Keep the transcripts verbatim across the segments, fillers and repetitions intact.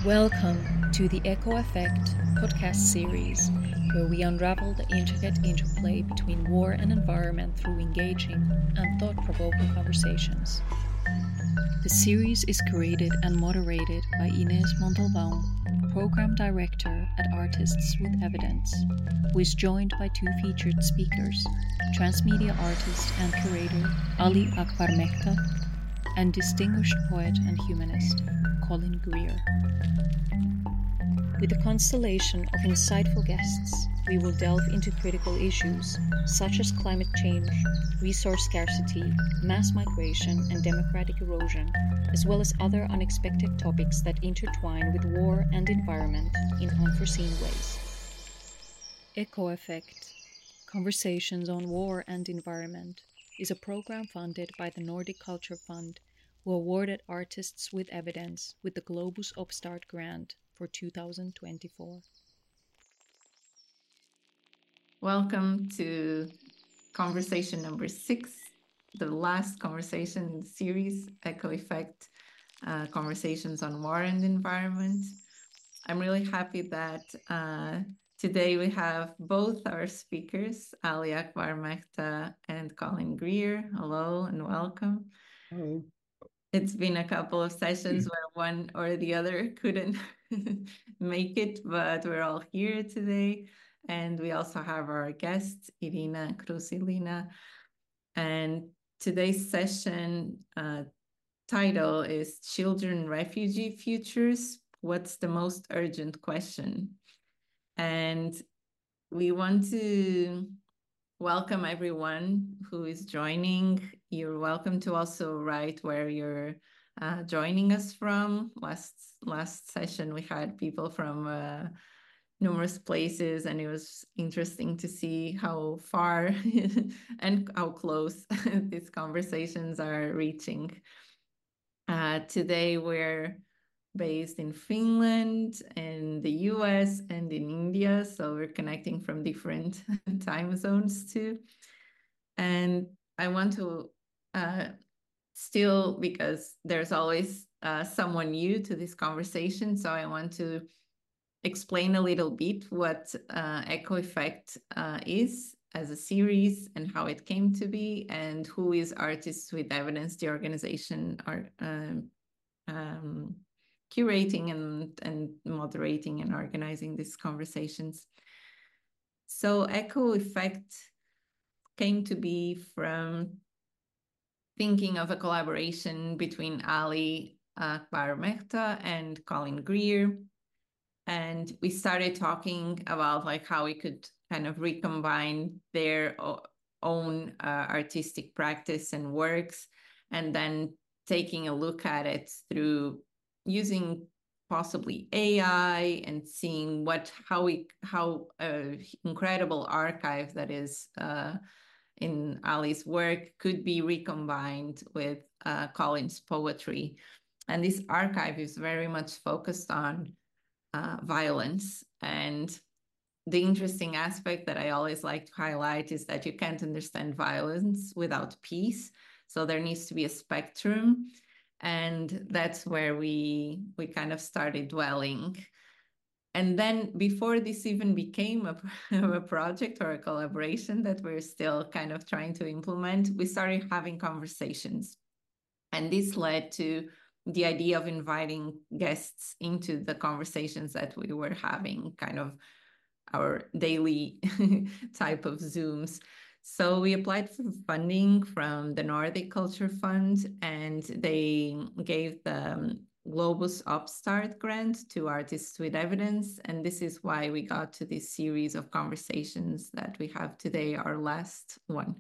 Welcome to the Echo Effect podcast series, where we unravel the intricate interplay between war and environment through engaging and thought-provoking conversations. The series is curated and moderated by Inés Montalbán, Program Director at Artists with Evidence, who is joined by two featured speakers, transmedia artist and curator Ali Akbar Mehta and distinguished poet and humanist Colin Greer. With a constellation of insightful guests, we will delve into critical issues such as climate change, resource scarcity, mass migration, and democratic erosion, as well as other unexpected topics that intertwine with war and environment in unforeseen ways. Echo Effect Conversations on War and Environment is a program funded by the Nordic Culture Fund, who awarded Artists with Evidence with the Globus Upstart Grant for two thousand twenty-four. Welcome to conversation number six, the last conversation in the series, Echo Effect, uh, Conversations on War and Environment. I'm really happy that uh, today we have both our speakers, Ali Akbar Mehta and Colin Greer. Hello and welcome. Hello. It's been a couple of sessions where one or the other couldn't make it, but we're all here today. And we also have our guest, Irina Krusilina. And today's session uh, title is Children Refugee Futures, What's the Most Urgent Question? And we want to welcome everyone who is joining. You're welcome to also write where you're uh, joining us from. Last last session we had people from uh, numerous places, and it was interesting to see how far and how close these conversations are reaching. Uh, today we're based in Finland, in the U S, and in India. So we're connecting from different time zones too. And I want to uh, still, because there's always uh, someone new to this conversation, so I want to explain a little bit what uh, Echo Effect uh, is as a series and how it came to be, and who is Artists with Evidence, the organization are um, um, curating and, and moderating and organizing these conversations. So Echo Effect came to be from thinking of a collaboration between Ali Akbar Mehta and Colin Greer. And we started talking about like how we could kind of recombine their own uh, artistic practice and works, and then taking a look at it through using possibly A I and seeing what how we how uh, incredible archive that is uh, in Ali's work could be recombined with uh, Colin's poetry. And this archive is very much focused on uh, violence. And the interesting aspect that I always like to highlight is that you can't understand violence without peace. So there needs to be a spectrum. And that's where we we kind of started dwelling. And then before this even became a, a project or a collaboration that we're still kind of trying to implement, we started having conversations. And this led to the idea of inviting guests into the conversations that we were having, kind of our daily type of Zooms. So we applied for funding from the Nordic Culture Fund, and they gave the Globus Upstart Grant to Artists with Evidence. And this is why we got to this series of conversations that we have today, our last one.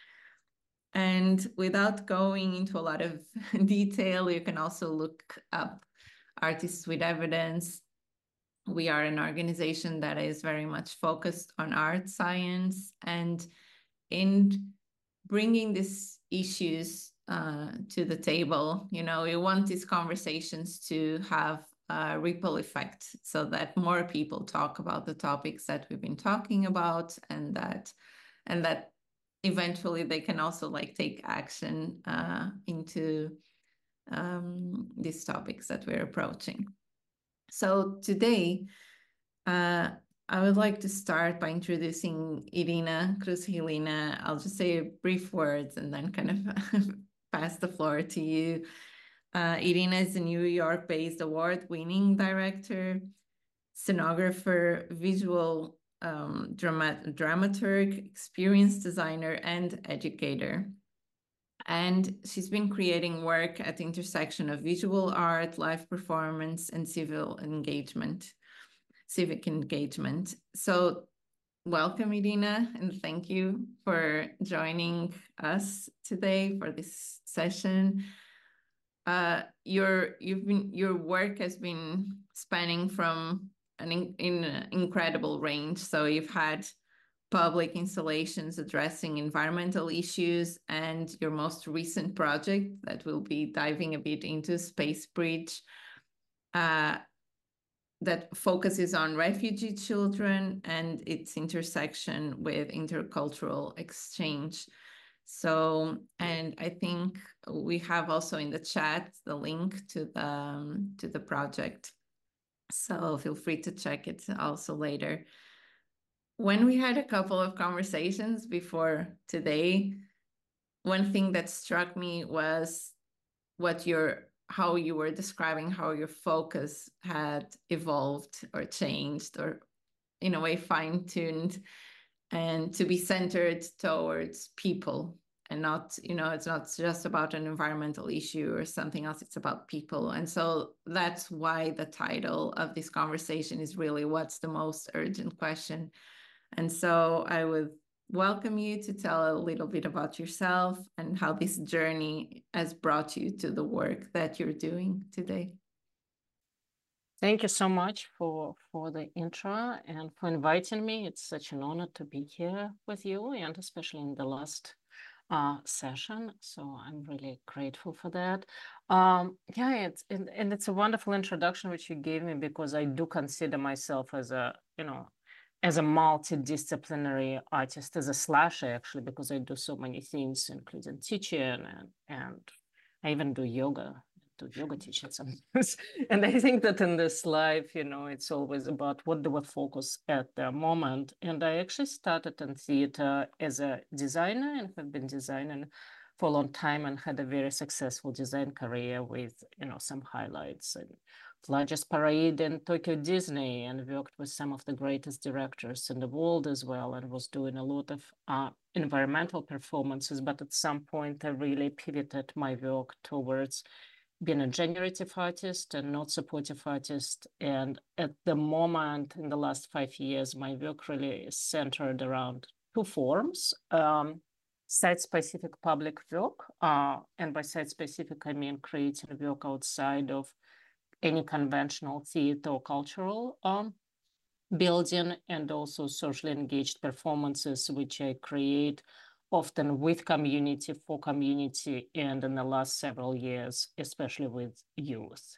And without going into a lot of detail, you can also look up Artists with Evidence. We are an organization that is very much focused on art science, and in bringing these issues uh, to the table, you know, we want these conversations to have a ripple effect so that more people talk about the topics that we've been talking about, and that and that eventually they can also like take action uh, into um, these topics that we're approaching. So today, uh, I would like to start by introducing Irina Krus-Helina. I'll just say brief words and then kind of pass the floor to you. Uh, Irina is a New York-based award-winning director, scenographer, visual um, drama dramaturg, experienced designer, and educator. And she's been creating work at the intersection of visual art, live performance, and civil engagement, civic engagement. So welcome, Irina, and thank you for joining us today for this session. Uh, your you've been your work has been spanning from an in, in an incredible range. So you've had public installations addressing environmental issues, and your most recent project that we'll be diving a bit into, Space Bridge, uh, that focuses on refugee children and its intersection with intercultural exchange. So, and I think we have also in the chat the link to the um, to the project. So feel free to check it also later. When we had a couple of conversations before today, one thing that struck me was what your how you were describing how your focus had evolved or changed or in a way fine-tuned, and to be centered towards people and not, you know, it's not just about an environmental issue or something else, it's about people. And so that's why the title of this conversation is really what's the most urgent question. And so I would welcome you to tell a little bit about yourself and how this journey has brought you to the work that you're doing today. Thank you so much for, for the intro and for inviting me. It's such an honor to be here with you, and especially in the last uh, session. So I'm really grateful for that. Um, yeah, it's, and, and it's a wonderful introduction which you gave me, because I do consider myself as a, you know, as a multidisciplinary artist, as a slasher, actually, because I do so many things, including teaching, and, and I even do yoga. To yoga teaching sometimes. And I think that in this life, you know, it's always about what do we focus at the moment. And I actually started in theater as a designer and have been designing for a long time and had a very successful design career with, you know, some highlights and largest parade in Tokyo Disney, and worked with some of the greatest directors in the world as well, and was doing a lot of uh, environmental performances. But at some point, I really pivoted my work towards being a generative artist and not supportive artist. And at the moment, in the last five years, my work really is centered around two forms. Um, site-specific public work, uh, and by site-specific, I mean creating work outside of any conventional theater or cultural um, building, and also socially engaged performances, which I create often with community, for community, and in the last several years, especially with youth.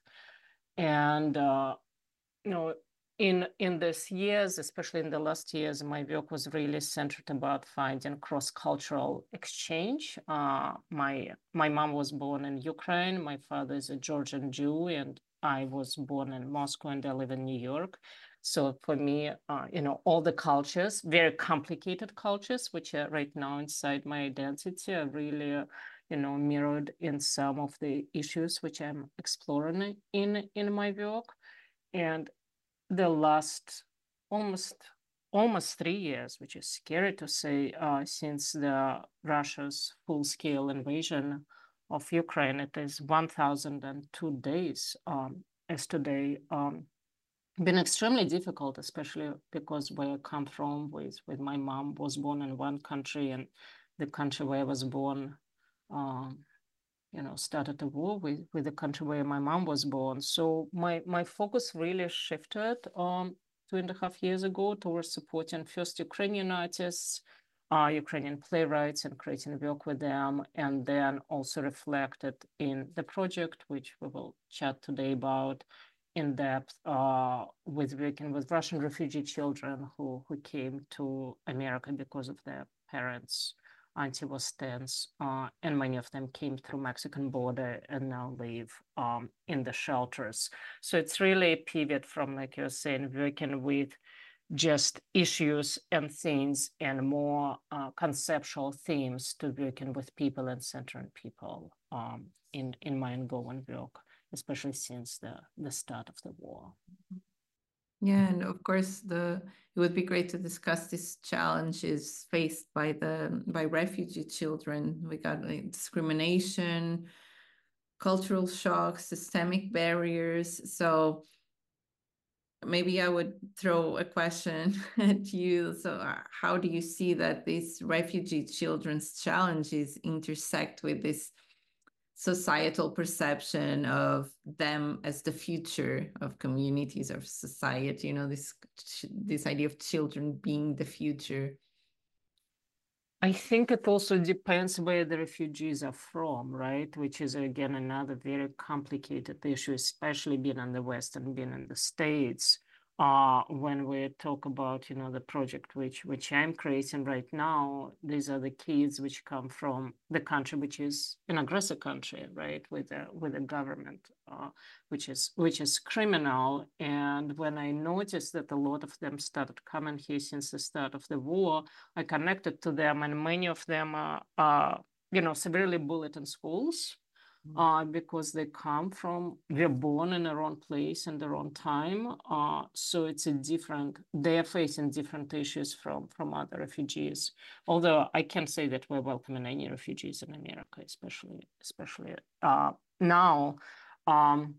And, uh, you know, in, in these years, especially in the last years, my work was really centered about finding cross-cultural exchange. Uh, my, my mom was born in Ukraine. My father is a Georgian Jew, and I was born in Moscow, and I live in New York. So for me, uh, you know, all the cultures, very complicated cultures, which are right now inside my identity, are really, uh, you know, mirrored in some of the issues which I'm exploring in, in my work. And the last almost almost three years, which is scary to say, uh, since the Russia's full-scale invasion of Ukraine, it is one thousand two days um, as today. Um, been extremely difficult, especially because where I come from, with with my mom was born in one country, and the country where I was born, um, you know, started a war with with the country where my mom was born. So my my focus really shifted um two and a half years ago towards supporting first Ukrainian artists, uh, Ukrainian playwrights, and creating work with them, and then also reflected in the project, which we will chat today about in depth, uh, with working with Russian refugee children who, who came to America because of their parents' anti-war stance, uh, and many of them came through Mexican border and now live um, in the shelters. So it's really a pivot from, like you're saying, working with just issues and things and more uh, conceptual themes to working with people and centering people um, in, in my ongoing work, especially since the, the start of the war. Yeah, and of course, the it would be great to discuss these challenges faced by the by refugee children. We got like, discrimination, cultural shocks, systemic barriers. So maybe I would throw a question at you. So, uh, how do you see that these refugee children's challenges intersect with this societal perception of them as the future of communities, of society, you know, this this idea of children being the future? I think it also depends where the refugees are from, right? Which is, again, another very complicated issue, especially being in the West and being in the States. Uh, when we talk about, you know, the project which which I'm creating right now, these are the kids which come from the country which is an aggressor country, right, with a with a government uh, which is which is criminal. And when I noticed that a lot of them started coming here since the start of the war, I connected to them, and many of them are, are you know, severely bullied in schools. Uh, because they come from, they're born in their own place and their own time. Uh, so it's a different, they're facing different issues from, from other refugees. Although I can't say that we're welcoming any refugees in America, especially, especially uh, now. Um,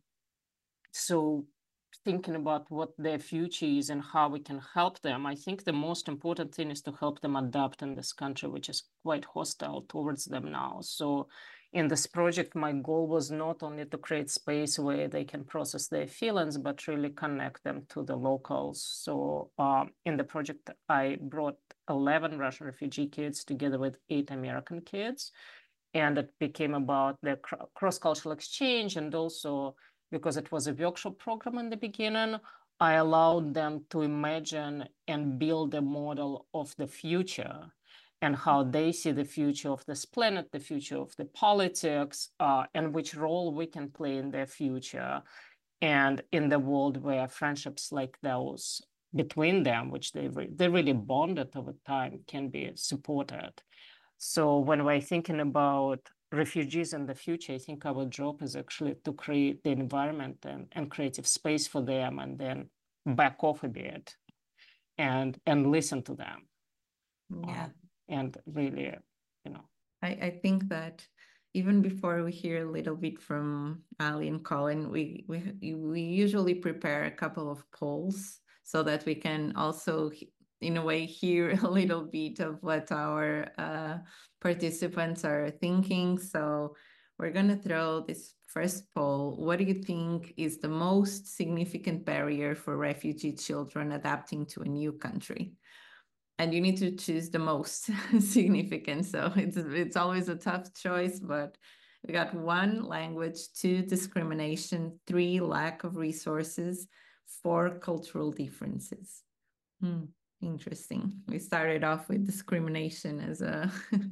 so thinking about what their future is and how we can help them, I think the most important thing is to help them adapt in this country, which is quite hostile towards them now. So in this project, my goal was not only to create space where they can process their feelings, but really connect them to the locals. So um, in the project, I brought eleven Russian refugee kids together with eight American kids. And it became about the cross-cultural exchange, and also because it was a workshop program in the beginning, I allowed them to imagine and build a model of the future and how they see the future of this planet, the future of the politics, uh, and which role we can play in their future. And in the world where friendships like those between them, which they, re they really bonded over time, can be supported. So when we're thinking about refugees in the future, I think our job is actually to create the environment and, and creative space for them, and then back off a bit and and listen to them. Yeah. Um, and really, you know. I, I think that even before we hear a little bit from Ali and Colin, we, we, we usually prepare a couple of polls so that we can also, in a way, hear a little bit of what our uh, participants are thinking. So we're going to throw this first poll. What do you think is the most significant barrier for refugee children adapting to a new country? And you need to choose the most significant. So it's it's always a tough choice, but we got one, language; two, discrimination; three, lack of resources; four, cultural differences. Hmm, interesting. We started off with discrimination as a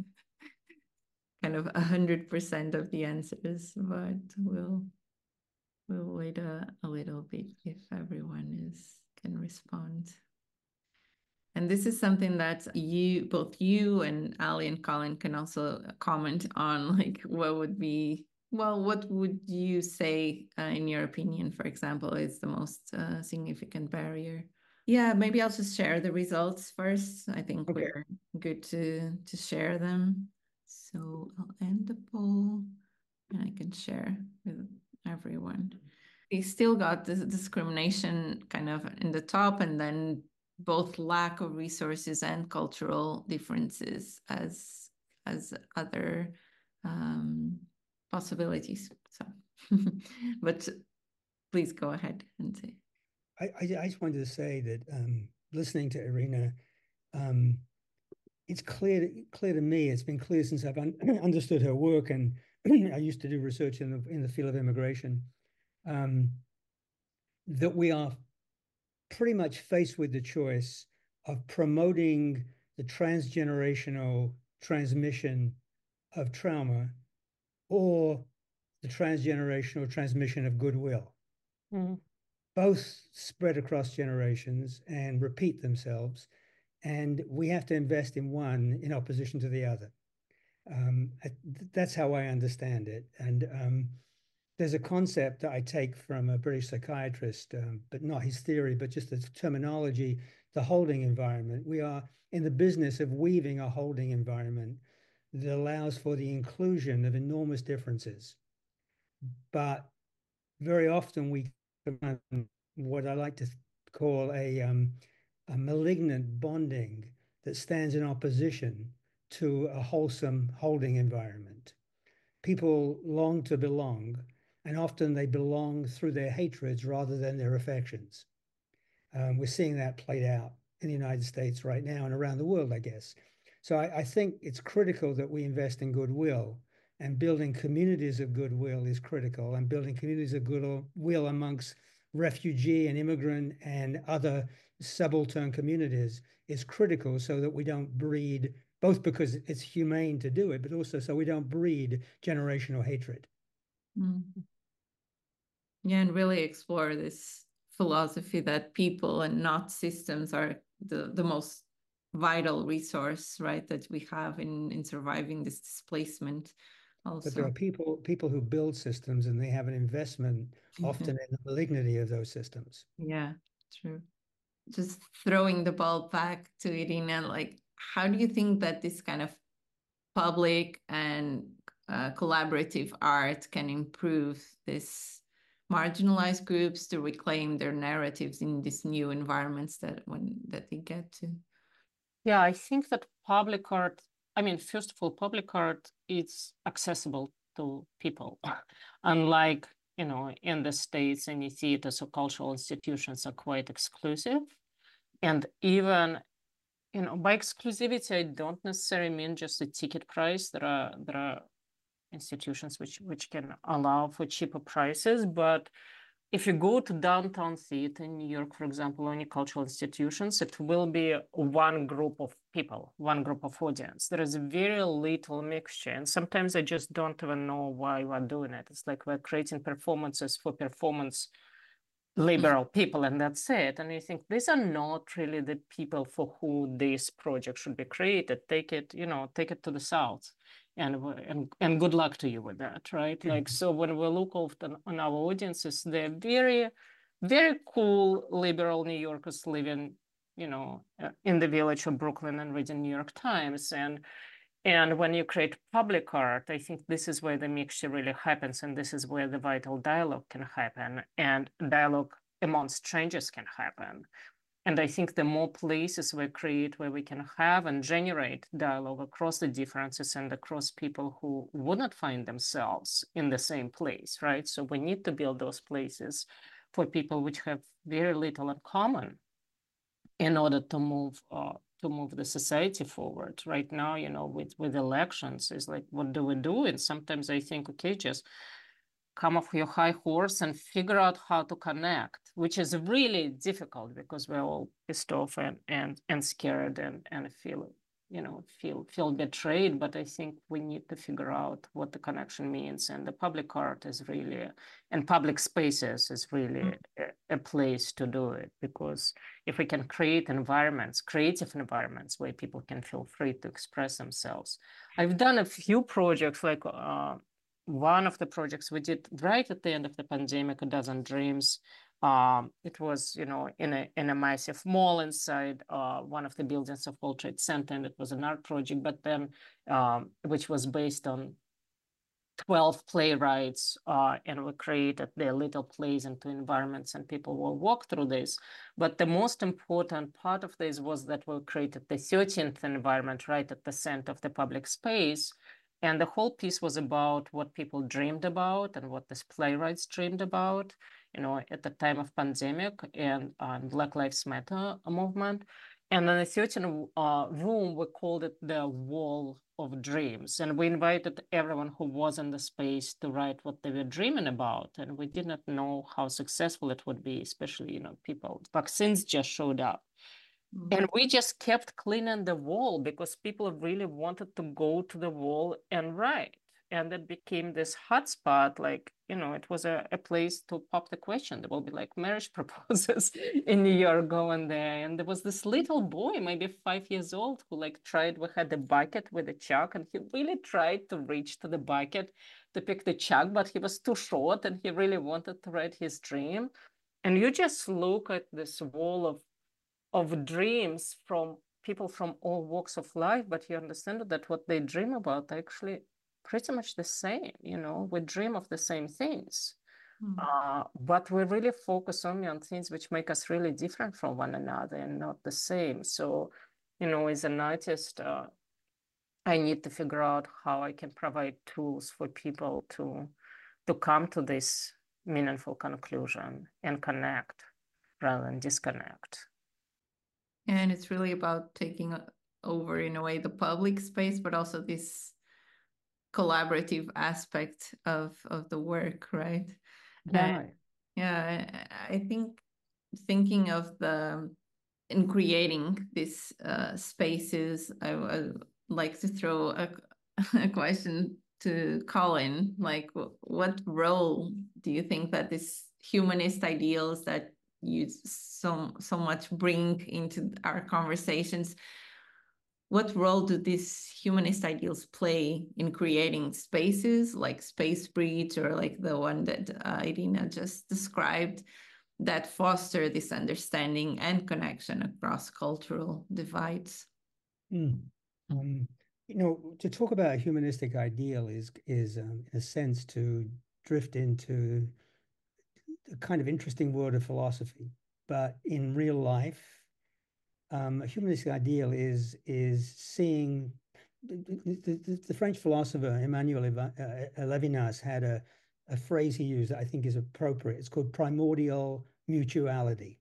kind of a hundred percent of the answers, but we'll we'll wait a, a little bit if everyone is can respond. And this is something that you, both you and Ali and Colin, can also comment on, like what would be, well, what would you say, uh, in your opinion, for example, is the most uh, significant barrier? Yeah, maybe I'll just share the results first. I think okay. We're good to, to share them. So I'll end the poll and I can share with everyone. We still got this discrimination kind of in the top, and then both lack of resources and cultural differences as as other um, possibilities. So, but please go ahead and say. I, I, I just wanted to say that um, listening to Irina, um, it's clear clear to me. It's been clear since I've un understood her work, and I used to do research in the in the field of immigration, um, that we are pretty much faced with the choice of promoting the transgenerational transmission of trauma or the transgenerational transmission of goodwill. Mm-hmm. Both spread across generations and repeat themselves, and we have to invest in one in opposition to the other. Um, I, that's how I understand it. And um, there's a concept that I take from a British psychiatrist, um, but not his theory, but just the terminology, the holding environment. We are in the business of weaving a holding environment that allows for the inclusion of enormous differences. But very often we what I like to call a, um, a malignant bonding that stands in opposition to a wholesome holding environment. People long to belong, and often they belong through their hatreds rather than their affections. Um, we're seeing that played out in the United States right now and around the world, I guess. So I, I think it's critical that we invest in goodwill, and building communities of goodwill is critical, and building communities of goodwill amongst refugee and immigrant and other subaltern communities is critical, so that we don't breed, both because it's humane to do it, but also so we don't breed generational hatred. Mm-hmm. Yeah, and really explore this philosophy that people and not systems are the, the most vital resource, right, that we have in, in surviving this displacement. Also. But there are people people who build systems, and they have an investment often in the malignity of those systems. Yeah, true. Just throwing the ball back to Irina, like, how do you think that this kind of public and uh, collaborative art can improve this marginalized groups to reclaim their narratives in these new environments that when that they get to? Yeah, I think that public art, I mean, first of all, public art is accessible to people. Unlike, you know, in the States, any theaters or cultural institutions are quite exclusive. And even, you know, by exclusivity, I don't necessarily mean just the ticket price. There are, there are institutions which, which can allow for cheaper prices, but if you go to downtown theater in New York, for example, or any cultural institutions, it will be one group of people, one group of audience. There is very little mixture. And sometimes I just don't even know why we're doing it. It's like we're creating performances for performance liberal people, and that's it. And you think these are not really the people for who this project should be created. Take it, you know, take it to the South. And, and and good luck to you with that, right? Like, so when we look often on our audiences, they're very, very cool liberal New Yorkers living, you know, in the village of Brooklyn and reading New York Times. And and when you create public art, I think this is where the mixture really happens, and this is where the vital dialogue can happen, and dialogue among strangers can happen. And I think the more places we create where we can have and generate dialogue across the differences and across people who would not find themselves in the same place, right? So we need to build those places for people which have very little in common in order to move uh, to move the society forward. Right now, you know, with, with elections, it's like, what do we do? And sometimes I think, okay, just come off your high horse and figure out how to connect, which is really difficult because we're all pissed off and and, and scared and, and feel, you know, feel feel betrayed. But I think we need to figure out what the connection means. And the public art is really, and public spaces is really mm-hmm. a, a place to do it, because if we can create environments, creative environments where people can feel free to express themselves. I've done a few projects like, uh, one of the projects we did right at the end of the pandemic, A Dozen Dreams. Um, it was, you know, in a in a massive mall inside uh, one of the buildings of World Trade Center, and it was an art project. But then, um, which was based on twelve playwrights, uh, and we created their little plays into environments, and people will walk through this. But the most important part of this was that we created the thirteenth environment right at the center of the public space. And the whole piece was about what people dreamed about and what these playwrights dreamed about, you know, at the time of pandemic and uh, Black Lives Matter movement. And in a certain uh, room, we called it the Wall of Dreams. And we invited everyone who was in the space to write what they were dreaming about. And we did not know how successful it would be, especially, you know, people, vaccines just showed up. Mm. And we just kept cleaning the wall because people really wanted to go to the wall and write. And it became this hotspot, like, you know, it was a, a place to pop the question. There will be like marriage proposals in New York going there. And there was this little boy, maybe five years old, who like tried, we had a bucket with a chalk, and he really tried to reach to the bucket to pick the chalk, but he was too short and he really wanted to write his dream. And you just look at this wall of of dreams from people from all walks of life, but you understand that what they dream about actually pretty much the same. You know, we dream of the same things, Mm. uh, but we really focus only on things which make us really different from one another and not the same. So, you know, as an artist, uh, I need to figure out how I can provide tools for people to to come to this meaningful conclusion and connect rather than disconnect. And it's really about taking over, in a way, the public space, but also this collaborative aspect of of the work, right? Yeah. And yeah, I think thinking of the in creating these uh, spaces, I would like to throw a, a question to Colin. Like, what role do you think that these humanist ideals that you so so much bring into our conversations, what role do these humanist ideals play in creating spaces like Space Bridge, or like the one that uh, Irina just described, that foster this understanding and connection across cultural divides? Mm. Um, you know, to talk about a humanistic ideal is is um, in a sense to drift into a kind of interesting world of philosophy. But in real life, um, a humanistic ideal is is seeing the, the, the French philosopher Emmanuel Levinas had a, a phrase he used that I think is appropriate. It's called primordial mutuality.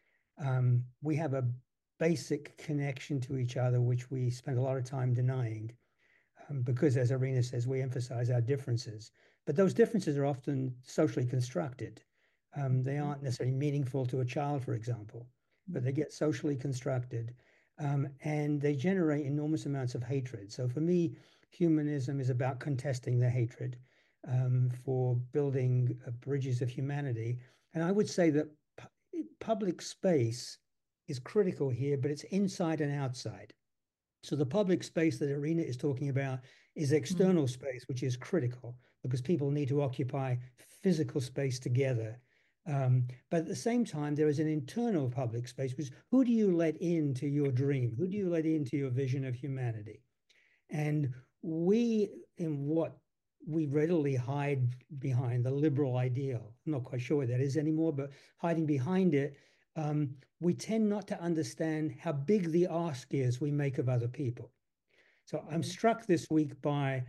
Um, we have a basic connection to each other, which we spend a lot of time denying, um, because, as Irina says, we emphasize our differences. But those differences are often socially constructed. Um, they aren't necessarily meaningful to a child, for example, but they get socially constructed, um, and they generate enormous amounts of hatred. So for me, humanism is about contesting the hatred, um, for building uh, bridges of humanity. And I would say that pu public space is critical here, but it's inside and outside. So the public space that Irina is talking about is external mm. space, which is critical because people need to occupy physical space together. Um, but at the same time, there is an internal public space, which is who do you let into your dream? Who do you let into your vision of humanity? And we, in what we readily hide behind, the liberal ideal, I'm not quite sure what that is anymore, but hiding behind it, um, we tend not to understand how big the ask is we make of other people. So I'm struck this week by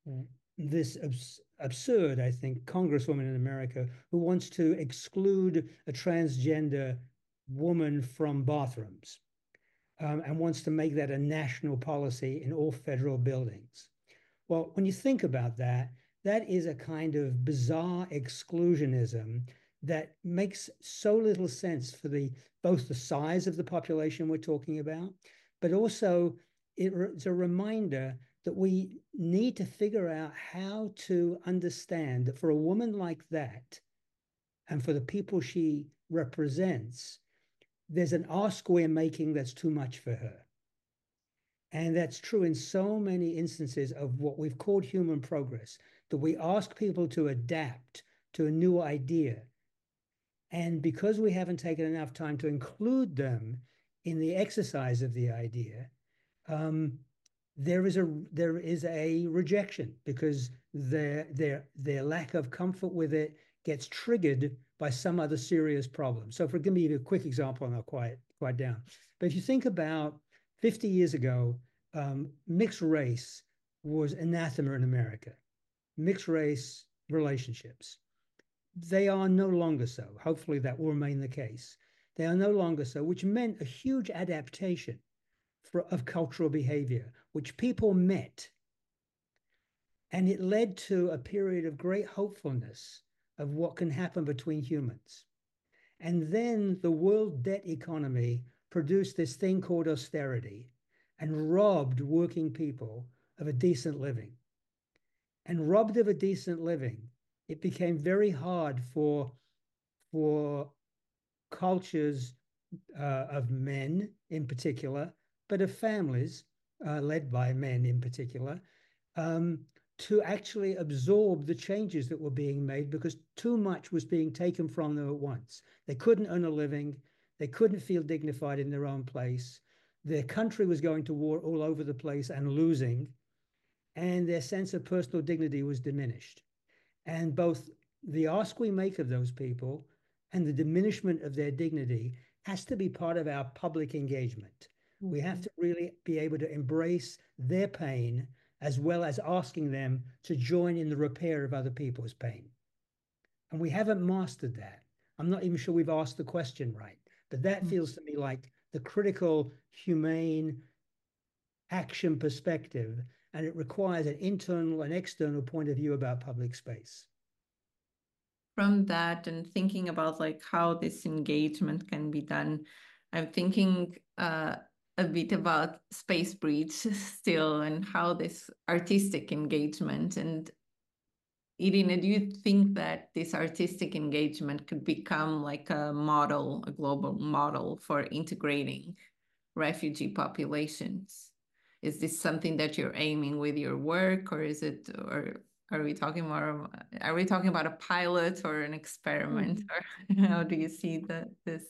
this abs absurd, I think, congresswoman in America who wants to exclude a transgender woman from bathrooms, um, and wants to make that a national policy in all federal buildings. Well, when you think about that, that is a kind of bizarre exclusionism that makes so little sense for the both the size of the population we're talking about, but also it, it's a reminder that we need to figure out how to understand that for a woman like that, and for the people she represents, there's an ask we're making that's too much for her. And that's true in so many instances of what we've called human progress, that we ask people to adapt to a new idea. And because we haven't taken enough time to include them in the exercise of the idea, um, there is a there is a rejection because their their their lack of comfort with it gets triggered by some other serious problem. So, for give me a quick example, and I'll quiet quiet down. But if you think about fifty years ago, um, mixed race was anathema in America. Mixed race relationships. They are no longer so. Hopefully that will remain the case. They are no longer so, which meant a huge adaptation for, of cultural behavior, which people met. And it led to a period of great hopefulness of what can happen between humans. And then the world debt economy produced this thing called austerity and robbed working people of a decent living. And robbed of a decent living, it became very hard for, for cultures uh, of men in particular, but of families uh, led by men in particular, um, to actually absorb the changes that were being made because too much was being taken from them at once. They couldn't earn a living. They couldn't feel dignified in their own place. Their country was going to war all over the place and losing, and their sense of personal dignity was diminished. And both the ask we make of those people and the diminishment of their dignity has to be part of our public engagement. Mm-hmm. We have to really be able to embrace their pain as well as asking them to join in the repair of other people's pain. And we haven't mastered that. I'm not even sure we've asked the question right, but that mm-hmm. feels to me like the critical, humane action perspective, and it requires an internal and external point of view about public space. From that and thinking about like how this engagement can be done, I'm thinking uh, a bit about Space Bridge still and how this artistic engagement. And Irina, do you think that this artistic engagement could become like a model, a global model for integrating refugee populations? Is this something that you're aiming with your work, or is it, or are we talking more, are we talking about a pilot or an experiment, mm-hmm. or how do you see that this?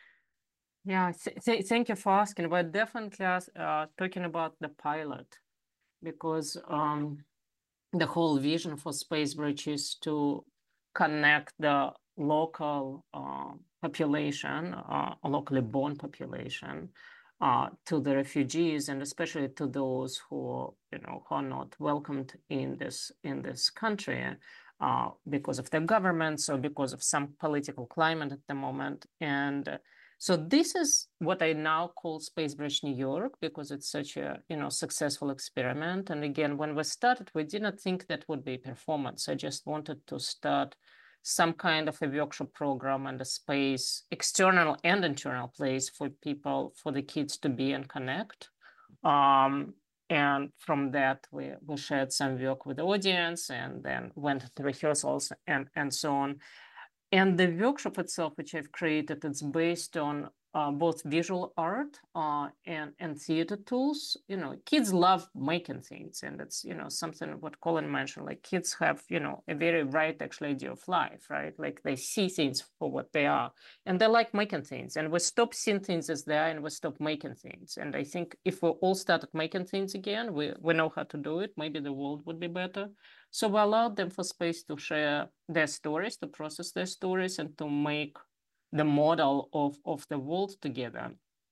Yeah, th thank you for asking. We're definitely uh, talking about the pilot, because um, the whole vision for Space Bridge is to connect the local uh, population, uh, locally born population, uh, to the refugees, and especially to those who, you know, who are not welcomed in this in this country uh, because of their governments or because of some political climate at the moment. And uh, so this is what I now call Space Bridge New York, because it's such a, you know, successful experiment. And again, when we started, we didn't think that would be performance. I just wanted to start some kind of a workshop program and a space, external and internal place for people, for the kids to be and connect. Um, and from that, we, we shared some work with the audience and then went to rehearsals and, and so on. And the workshop itself, which I've created, it's based on uh, both visual art uh, and, and theater tools. You know, kids love making things, and it's, you know, something what Colin mentioned, like kids have, you know, a very right actually idea of life, right? Like they see things for what they are, and they like making things. And we stop seeing things as they are, and we stop making things. And I think if we all started making things again, we, we know how to do it, maybe the world would be better. So we allowed them for space to share their stories, to process their stories, and to make the model of, of the world together.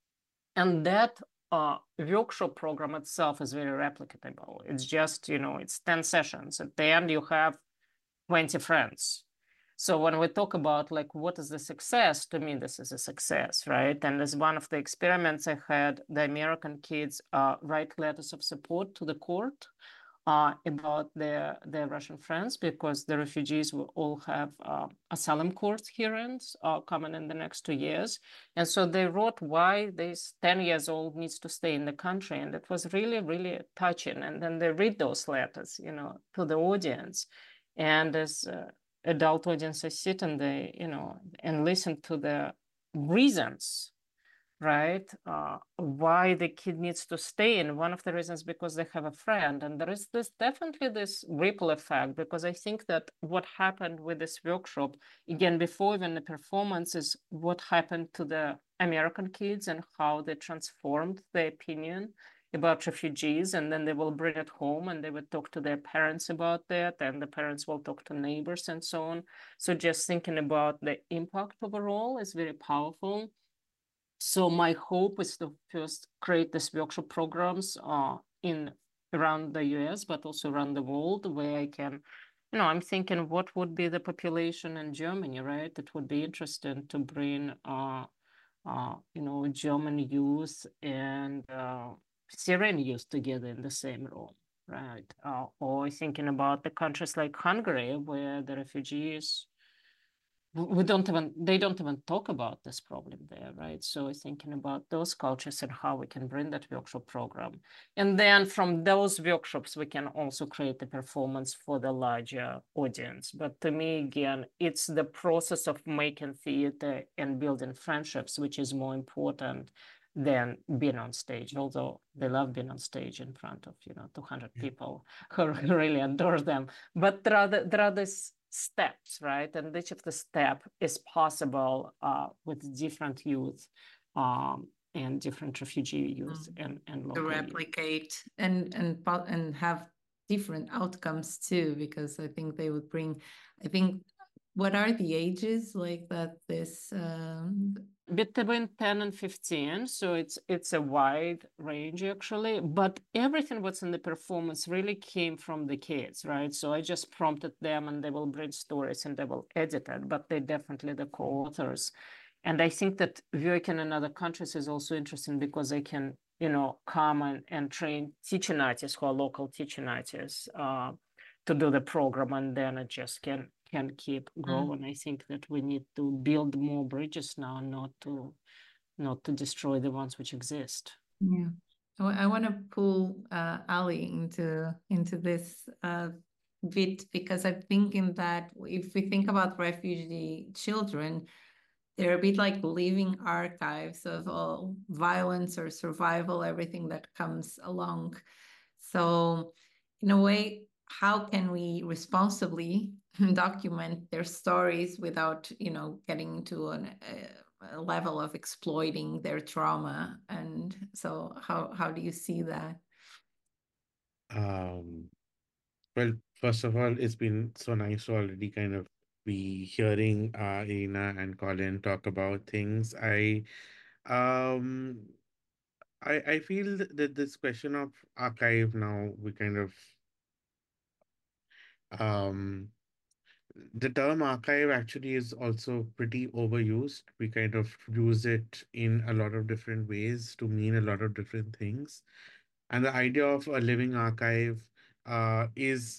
And that uh, workshop program itself is very replicable. It's just, you know, it's ten sessions. At the end, you have twenty friends. So when we talk about like, what is the success, to me, this is a success, right? And as one of the experiments I had, the American kids uh, write letters of support to the court Uh, about their, their Russian friends, because the refugees will all have uh, asylum court hearings uh, coming in the next two years. And so they wrote why this ten years old needs to stay in the country. And it was really, really touching. And then they read those letters, you know, to the audience. And as uh, adult audiences sit and they, you know, and listen to the reasons, right? Uh, why the kid needs to stay. And one of the reasons, because they have a friend. And there is this definitely this ripple effect, because I think that what happened with this workshop, again, before even the performance, is what happened to the American kids and how they transformed their opinion about refugees. And then they will bring it home and they will talk to their parents about that. And the parents will talk to neighbors and so on. So just thinking about the impact overall is very powerful. So my hope is to first create these workshop programs uh, in around the U S, but also around the world, where I can, you know, I'm thinking what would be the population in Germany, right? It would be interesting to bring, uh, uh, you know, German youth and uh, Syrian youth together in the same room, right? Uh, or thinking about the countries like Hungary, where the refugees we don't even, they don't even talk about this problem there, right? So thinking about those cultures and how we can bring that workshop program. And then from those workshops, we can also create the performance for the larger audience. But to me, again, it's the process of making theater and building friendships, which is more important than being on stage, although they love being on stage in front of, you know, two hundred Yeah. people who really adore them. But there are, the, there are these steps, right? And each of the step is possible uh, with different youth um, and different refugee youth Mm. and, and To local youth. replicate and and po- and have different outcomes too, because I think they would bring, I think, what are the ages like that this um Between ten and fifteen, so it's it's a wide range actually, but everything what's in the performance really came from the kids, right? So I just prompted them and they will bring stories and they will edit it, but they're definitely the co-authors. And I think that working in other countries is also interesting because they can, you know, come and, and train teaching artists who are local teaching artists uh, to do the program, and then it just can can keep growing. Mm. I think that we need to build more bridges now, not to not to destroy the ones which exist. Yeah, I, I want to pull uh, Ali into into this uh, bit, because I'm thinking that if we think about refugee children, they're a bit like living archives of all violence or survival, everything that comes along. So, in a way, how can we responsibly document their stories without, you know, getting into an, a, a level of exploiting their trauma? And so, how how do you see that? Um, well, first of all, it's been so nice to already kind of be hearing uh, Irina and Colin talk about things. I um I I feel th- that this question of archive now we kind of um the term archive actually is also pretty overused. We kind of use it in a lot of different ways to mean a lot of different things. And the idea of a living archive uh, is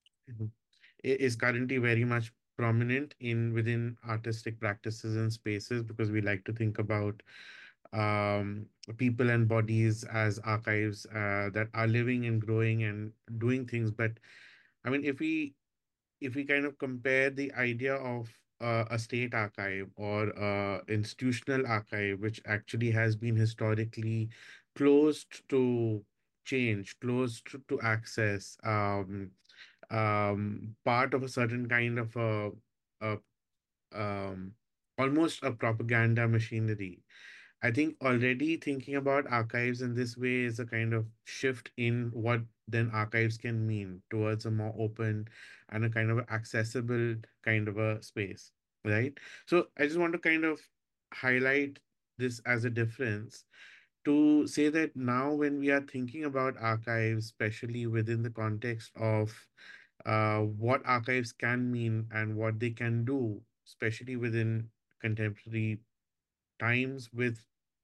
is currently very much prominent in within artistic practices and spaces, because we like to think about um, people and bodies as archives uh, that are living and growing and doing things. But I mean, if we if we kind of compare the idea of uh, a state archive or a institutional archive, which actually has been historically closed to change, closed to, to access, um, um, part of a certain kind of a, a um, almost a propaganda machinery. I think already thinking about archives in this way is a kind of shift in what then archives can mean towards a more open and a kind of accessible kind of a space, right? So I just want to kind of highlight this as a difference to say that now when we are thinking about archives, especially within the context of uh, what archives can mean and what they can do, especially within contemporary times with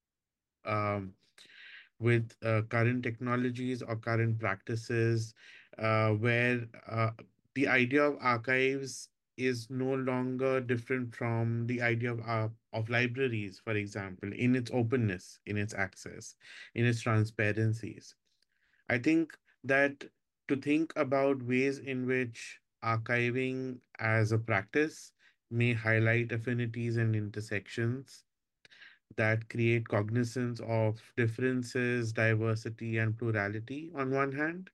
um, with uh, current technologies or current practices, uh, where uh, the idea of archives is no longer different from the idea of uh, of libraries, for example, in its openness, in its access, in its transparencies. I think that to think about ways in which archiving as a practice may highlight affinities and intersections that create cognizance of differences, diversity, and plurality on one hand.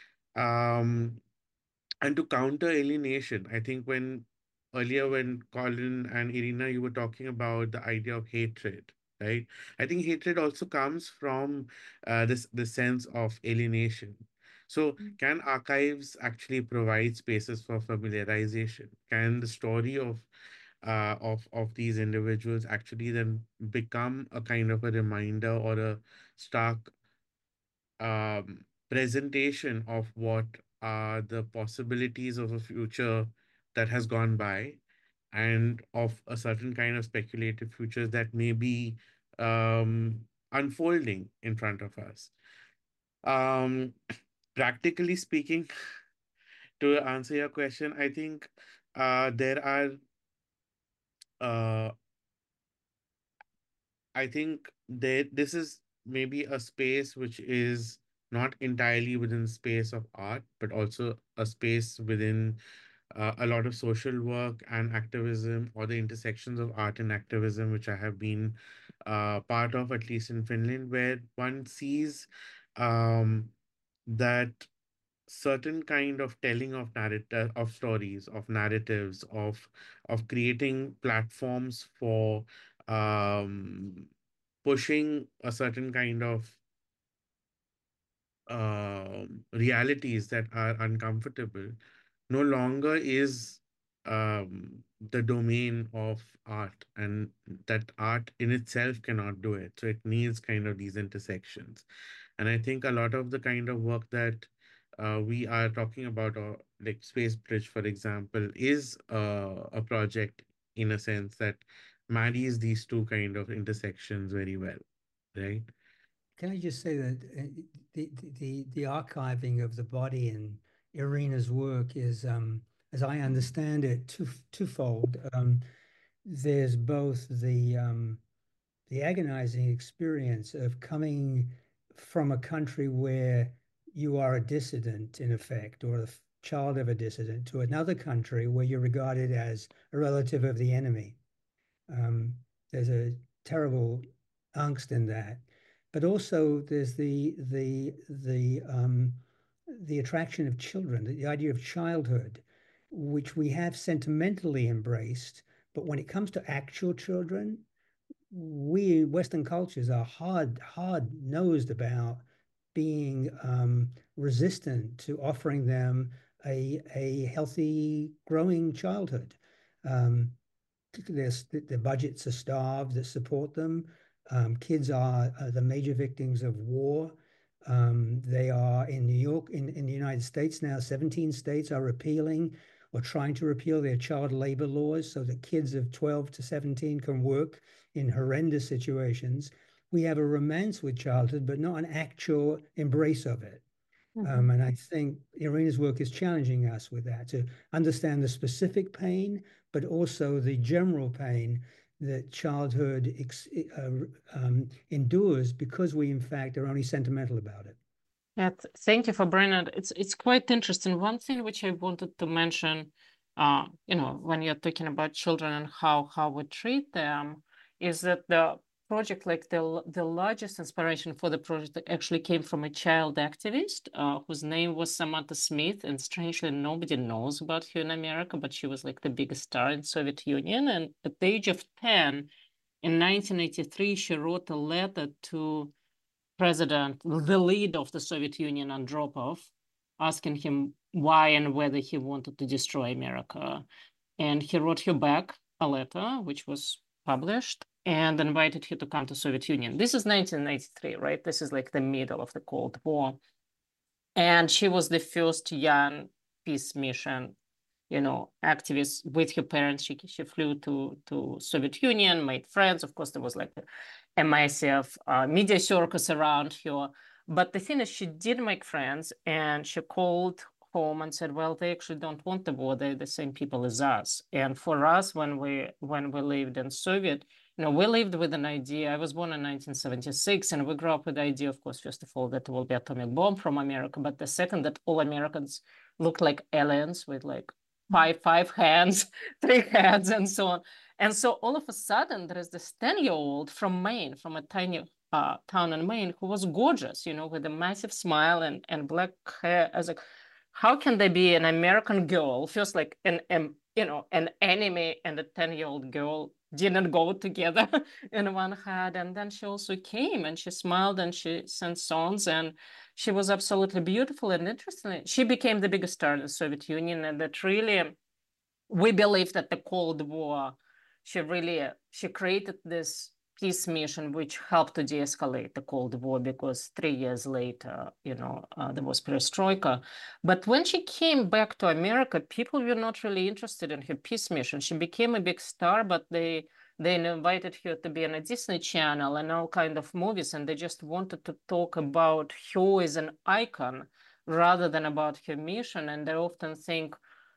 Um, and to counter alienation, I think when earlier when Colin and Irina, you were talking about the idea of hatred, right? I think hatred also comes from uh, this the sense of alienation. So, can archives actually provide spaces for familiarization? Can the story of uh, of of these individuals actually then become a kind of a reminder or a stark um, presentation of what are the possibilities of a future that has gone by, and of a certain kind of speculative futures that may be um, unfolding in front of us. Um, Practically speaking, to answer your question, I think uh, there are uh, I think that this is maybe a space which is not entirely within space of art, but also a space within uh, a lot of social work and activism, or the intersections of art and activism, which I have been uh, part of, at least in Finland, where one sees um, that certain kind of telling of narrative, of stories, of narratives, of of creating platforms for um, pushing a certain kind of um realities that are uncomfortable no longer is um, the domain of art, and that art in itself cannot do it. So it needs kind of these intersections. And I think a lot of the kind of work that uh, we are talking about, or like Space Bridge, for example, is uh, a project in a sense that marries these two kind of intersections very well, right? Can I just say that uh, the, the the archiving of the body in Irina's work is, um, as I understand it, two, twofold. Um, there's both the um, the agonizing experience of coming from a country where you are a dissident, in effect, or the child of a dissident, to another country where you're regarded as a relative of the enemy. Um, there's a terrible angst in that, but also there's the the the um, the attraction of children, the idea of childhood, which we have sentimentally embraced, but when it comes to actual children, we Western cultures are hard hard nosed about being um, resistant to offering them a a healthy growing childhood. Um, there's, the budgets are starved that support them. Um, kids are, are the major victims of war. Um, they are in New York, in, in the United States now, seventeen states are repealing or trying to repeal their child labor laws so that kids of twelve to seventeen can work in horrendous situations. We have a romance with childhood, but not an actual embrace of it. Mm-hmm. Um, and I think Irina's work is challenging us with that, to understand the specific pain, but also the general pain that childhood ex uh, um, endures, because we, in fact, are only sentimental about it. Yeah, th thank you for bringing it. It's, it's quite interesting. One thing which I wanted to mention, uh, you know, when you're talking about children and how, how we treat them, is that the project, like the, the largest inspiration for the project actually came from a child activist uh, whose name was Samantha Smith. And strangely, nobody knows about her in America, but she was like the biggest star in Soviet Union. And at the age of ten, in nineteen eighty-three, she wrote a letter to President, the leader of the Soviet Union, Andropov, asking him why and whether he wanted to destroy America. And he wrote her back a letter, which was published, and invited her to come to Soviet Union. This is nineteen ninety-three, right? This is like the middle of the Cold War. And she was the first young peace mission, you know, activist with her parents. She, she flew to, to Soviet Union, made friends. Of course, there was like a, a massive uh, media circus around her. But the thing is, she did make friends, and she called home and said, well, they actually don't want the war. They're the same people as us. And for us, when we when we lived in Soviet, you know, we lived with an idea. I was born in nineteen seventy-six, and we grew up with the idea, of course, first of all, that there will be atomic bomb from America. But the second, that all Americans look like aliens with like five, five hands, three heads, and so on. And so all of a sudden, there is this ten-year-old from Maine, from a tiny uh, town in Maine, who was gorgeous, you know, with a massive smile and, and black hair. I was like, how can there be an American girl, feels like an, an you know, an enemy and a ten-year-old girl didn't go together in one head. And then she also came and she smiled and she sang songs, and she was absolutely beautiful. And interestingly, she became the biggest star in the Soviet Union. And that really, we believe that the Cold War, she really, she created this peace mission, which helped to de-escalate the Cold War, because three years later, you know, uh, there was perestroika. But when she came back to America, people were not really interested in her peace mission. She became a big star, but they they invited her to be on a Disney Channel and all kind of movies, and they just wanted to talk about her as an icon rather than about her mission. And they often think,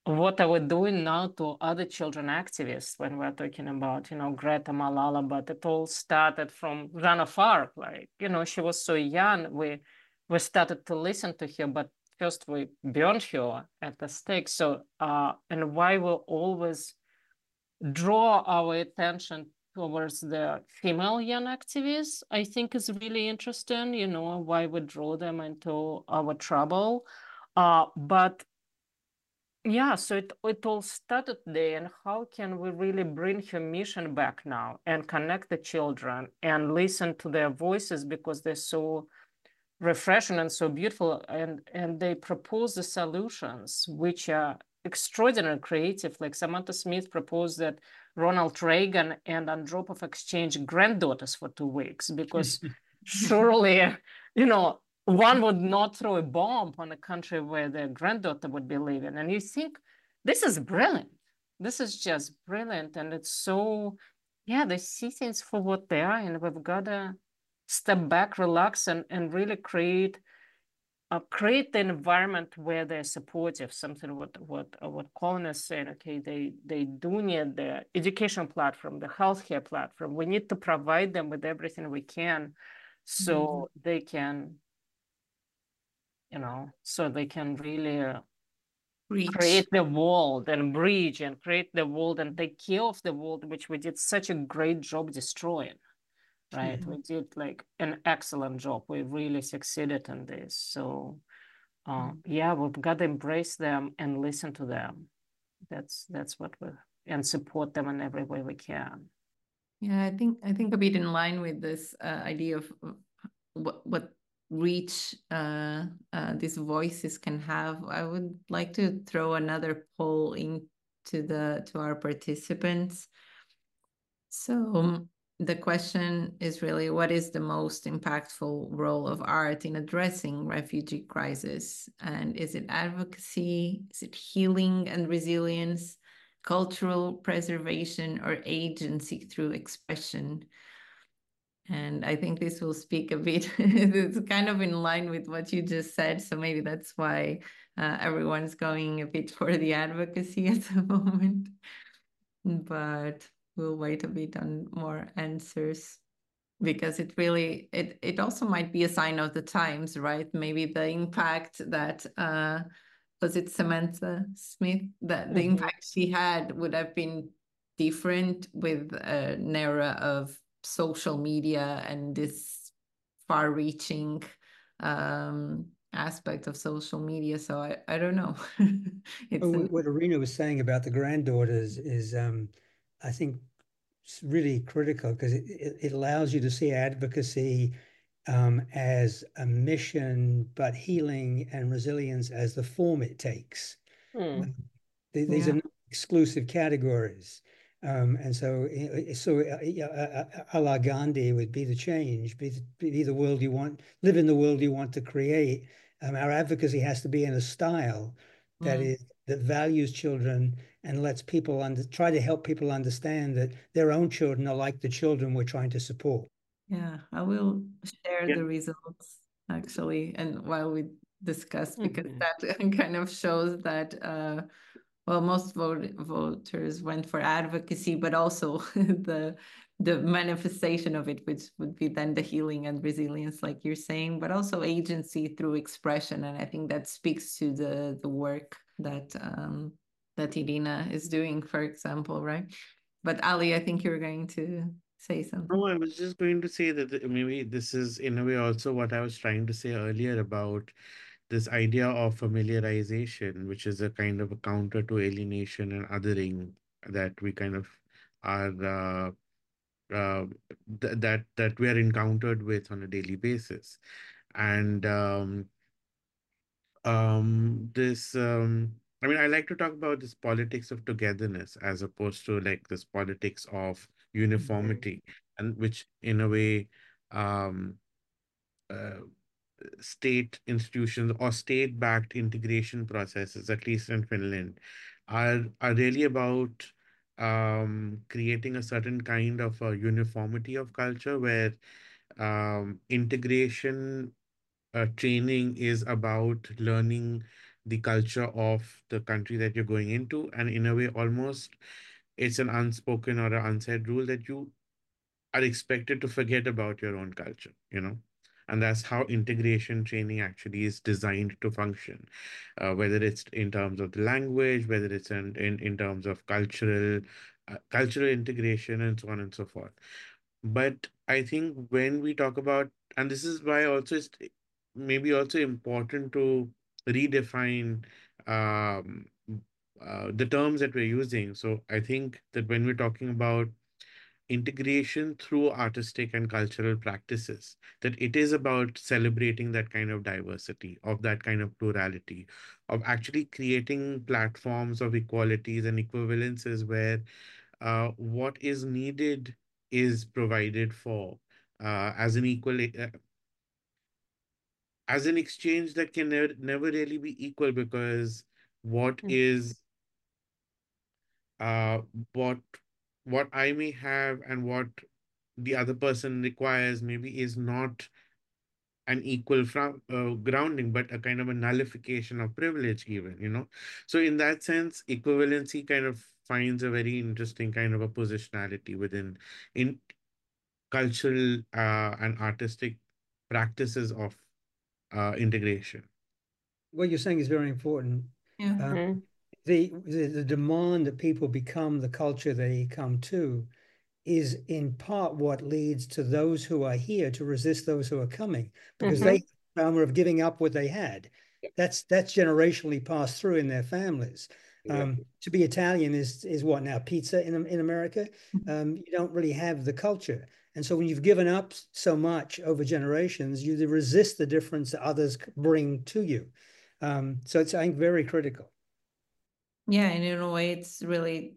what are we doing now to other children activists when we're talking about, you know, Greta, Malala, but it all started from Joan of Arc. Like, you know, she was so young. We we started to listen to her, but first we burned her at the stake. So, uh, and why we always draw our attention towards the female young activists, I think is really interesting, you know, why we draw them into our trouble. Uh, but yeah, so it, it all started there, and how can we really bring her mission back now and connect the children and listen to their voices because they're so refreshing and so beautiful, and, and they propose the solutions which are extraordinarily creative. Like Samantha Smith proposed that Ronald Reagan and Andropov exchange granddaughters for two weeks because surely, you know, one would not throw a bomb on a country where their granddaughter would be living. And you think, this is brilliant. This is just brilliant. And it's so, yeah, they see things for what they are, and we've got to step back, relax, and, and really create uh, create the environment where they're supportive. Something what what uh, what Colin is saying. Okay, they they do need the education platform, the healthcare platform. We need to provide them with everything we can, so mm-hmm. they can, you know, so they can really uh, create the world and bridge and create the world and take care of the world, which we did such a great job destroying. Right, mm-hmm. we did like an excellent job. We really succeeded in this. So, uh, mm-hmm. yeah, we've got to embrace them and listen to them. That's that's what we and support them in every way we can. Yeah, I think I think a bit in line with this uh, idea of what what reach uh, uh, these voices can have. I would like to throw another poll into the to our participants. So. Um, The question is really, what is the most impactful role of art in addressing refugee crisis? And is it advocacy? Is it healing and resilience, cultural preservation, or agency through expression? And I think this will speak a bit, it's kind of in line with what you just said. So maybe that's why uh, everyone's going a bit for the advocacy at the moment. But we'll wait a bit on more answers, because it really, it, it also might be a sign of the times, right? Maybe the impact that, uh, was it Samantha Smith, that mm-hmm. the impact she had would have been different with an era of social media and this far-reaching um, aspect of social media. So I, I don't know. It's oh, an... What Irina was saying about the granddaughters is, um, I think, it's really critical, because it, it, it allows you to see advocacy um, as a mission, but healing and resilience as the form it takes. Mm. Um, they, these yeah. are not exclusive categories. Um, and so, so uh, a la Gandhi would be the change, be the, be the world you want, live in the world you want to create. Um, our advocacy has to be in a style that mm. is that values children and lets people under, try to help people understand that their own children are like the children we're trying to support. Yeah, I will share yeah. the results actually, and while we discuss, because mm-hmm. that kind of shows that uh, well, most vote, voters went for advocacy, but also the the manifestation of it, which would be then the healing and resilience, like you're saying, but also agency through expression. And I think that speaks to the the work that um, that Irina is doing, for example, right? But Ali, I think you're going to say something. No, I was just going to say that maybe this is in a way also what I was trying to say earlier about this idea of familiarization, which is a kind of a counter to alienation and othering that we kind of are uh, uh, th that that we are encountered with on a daily basis. And um, um, this, um, I mean, I like to talk about this politics of togetherness as opposed to like this politics of uniformity, mm-hmm. and which in a way, um, uh, state institutions or state-backed integration processes, at least in Finland, are are really about um, creating a certain kind of a uniformity of culture where um, integration uh, training is about learning the culture of the country that you're going into. And in a way, almost it's an unspoken or an unsaid rule that you are expected to forget about your own culture, you know? And that's how integration training actually is designed to function, uh, whether it's in terms of the language, whether it's in, in, in terms of cultural, uh, cultural integration and so on and so forth. But I think when we talk about, and this is why also it's maybe also important to redefine um, uh, the terms that we're using. So I think that when we're talking about integration through artistic and cultural practices, that it is about celebrating that kind of diversity, of that kind of plurality, of actually creating platforms of equalities and equivalences where uh, what is needed is provided for uh, as an equal uh, as an exchange that can never, never really be equal, because what Mm. is uh, what what I may have and what the other person requires maybe is not an equal from uh, grounding, but a kind of a nullification of privilege, even, you know. So in that sense, equivalency kind of finds a very interesting kind of a positionality within in cultural uh, and artistic practices of uh, integration. What you're saying is very important. Yeah. Um, Mm. the, the the demand that people become the culture they come to is in part what leads to those who are here to resist those who are coming, because Mhm. they trauma of giving up what they had. That's that's generationally passed through in their families. Um, to be Italian is is what now? Pizza in in America. Um, you don't really have the culture, and so when you've given up so much over generations, you resist the difference that others bring to you. Um, so it's, I think, very critical. Yeah, and in a way, it's really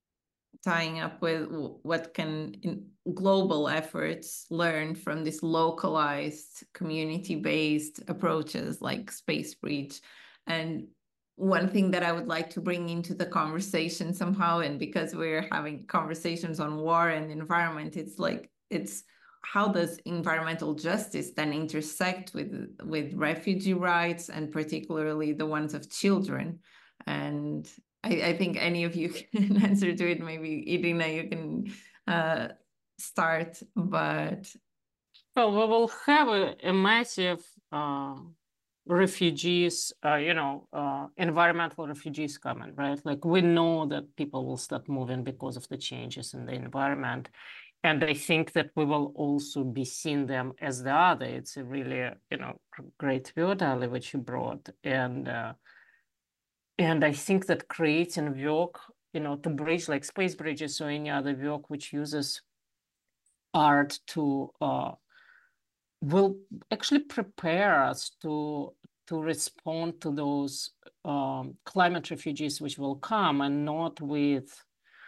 tying up with what can in global efforts learn from these localized community-based approaches like Space Bridge. And one thing that I would like to bring into the conversation somehow, and because we're having conversations on war and environment, it's like it's how does environmental justice then intersect with with refugee rights, and particularly the ones of children? And I, I think any of you can answer to it. Maybe Irina, you can uh, start, but Well, we will have a, a massive uh, refugees, uh, you know, uh, environmental refugees coming, right? Like we know that people will start moving because of the changes in the environment. And I think that we will also be seeing them as the other. It's a really, you know, great word, Ali, which you brought. And uh, and I think that creating work, you know, to bridge like Space Bridges or any other work which uses art to uh, will actually prepare us to to respond to those um, climate refugees which will come, and not with,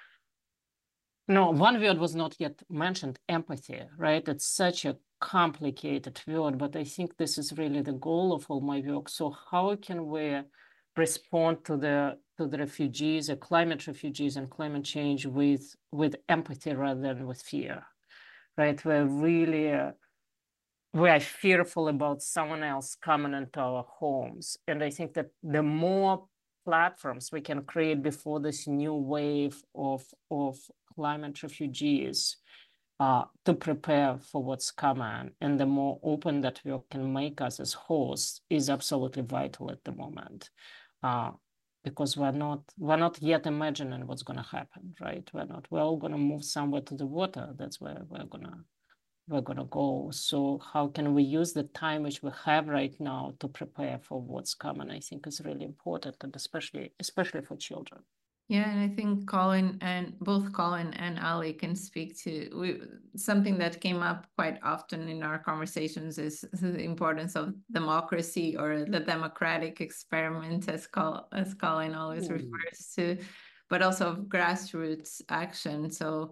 no, one word was not yet mentioned, empathy, right? It's such a complicated word, but I think this is really the goal of all my work. So how can we respond to the to the refugees, the climate refugees and climate change with with empathy rather than with fear, right? We're really uh, we are fearful about someone else coming into our homes. And I think that the more platforms we can create before this new wave of, of climate refugees uh, to prepare for what's coming, and the more open that we can make us as hosts is absolutely vital at the moment. Uh, because we're not we're not yet imagining what's going to happen, right? We're not, we're all going to move somewhere to the water. That's where we're going to we're going to go. So how can we use the time which we have right now to prepare for what's coming? I think is really important, and especially especially for children. yeah, and I think Colin and both Colin and Ali can speak to we, something that came up quite often in our conversations is the importance of democracy, or the democratic experiment, as Col as Colin always Ooh. refers to, but also of grassroots action. So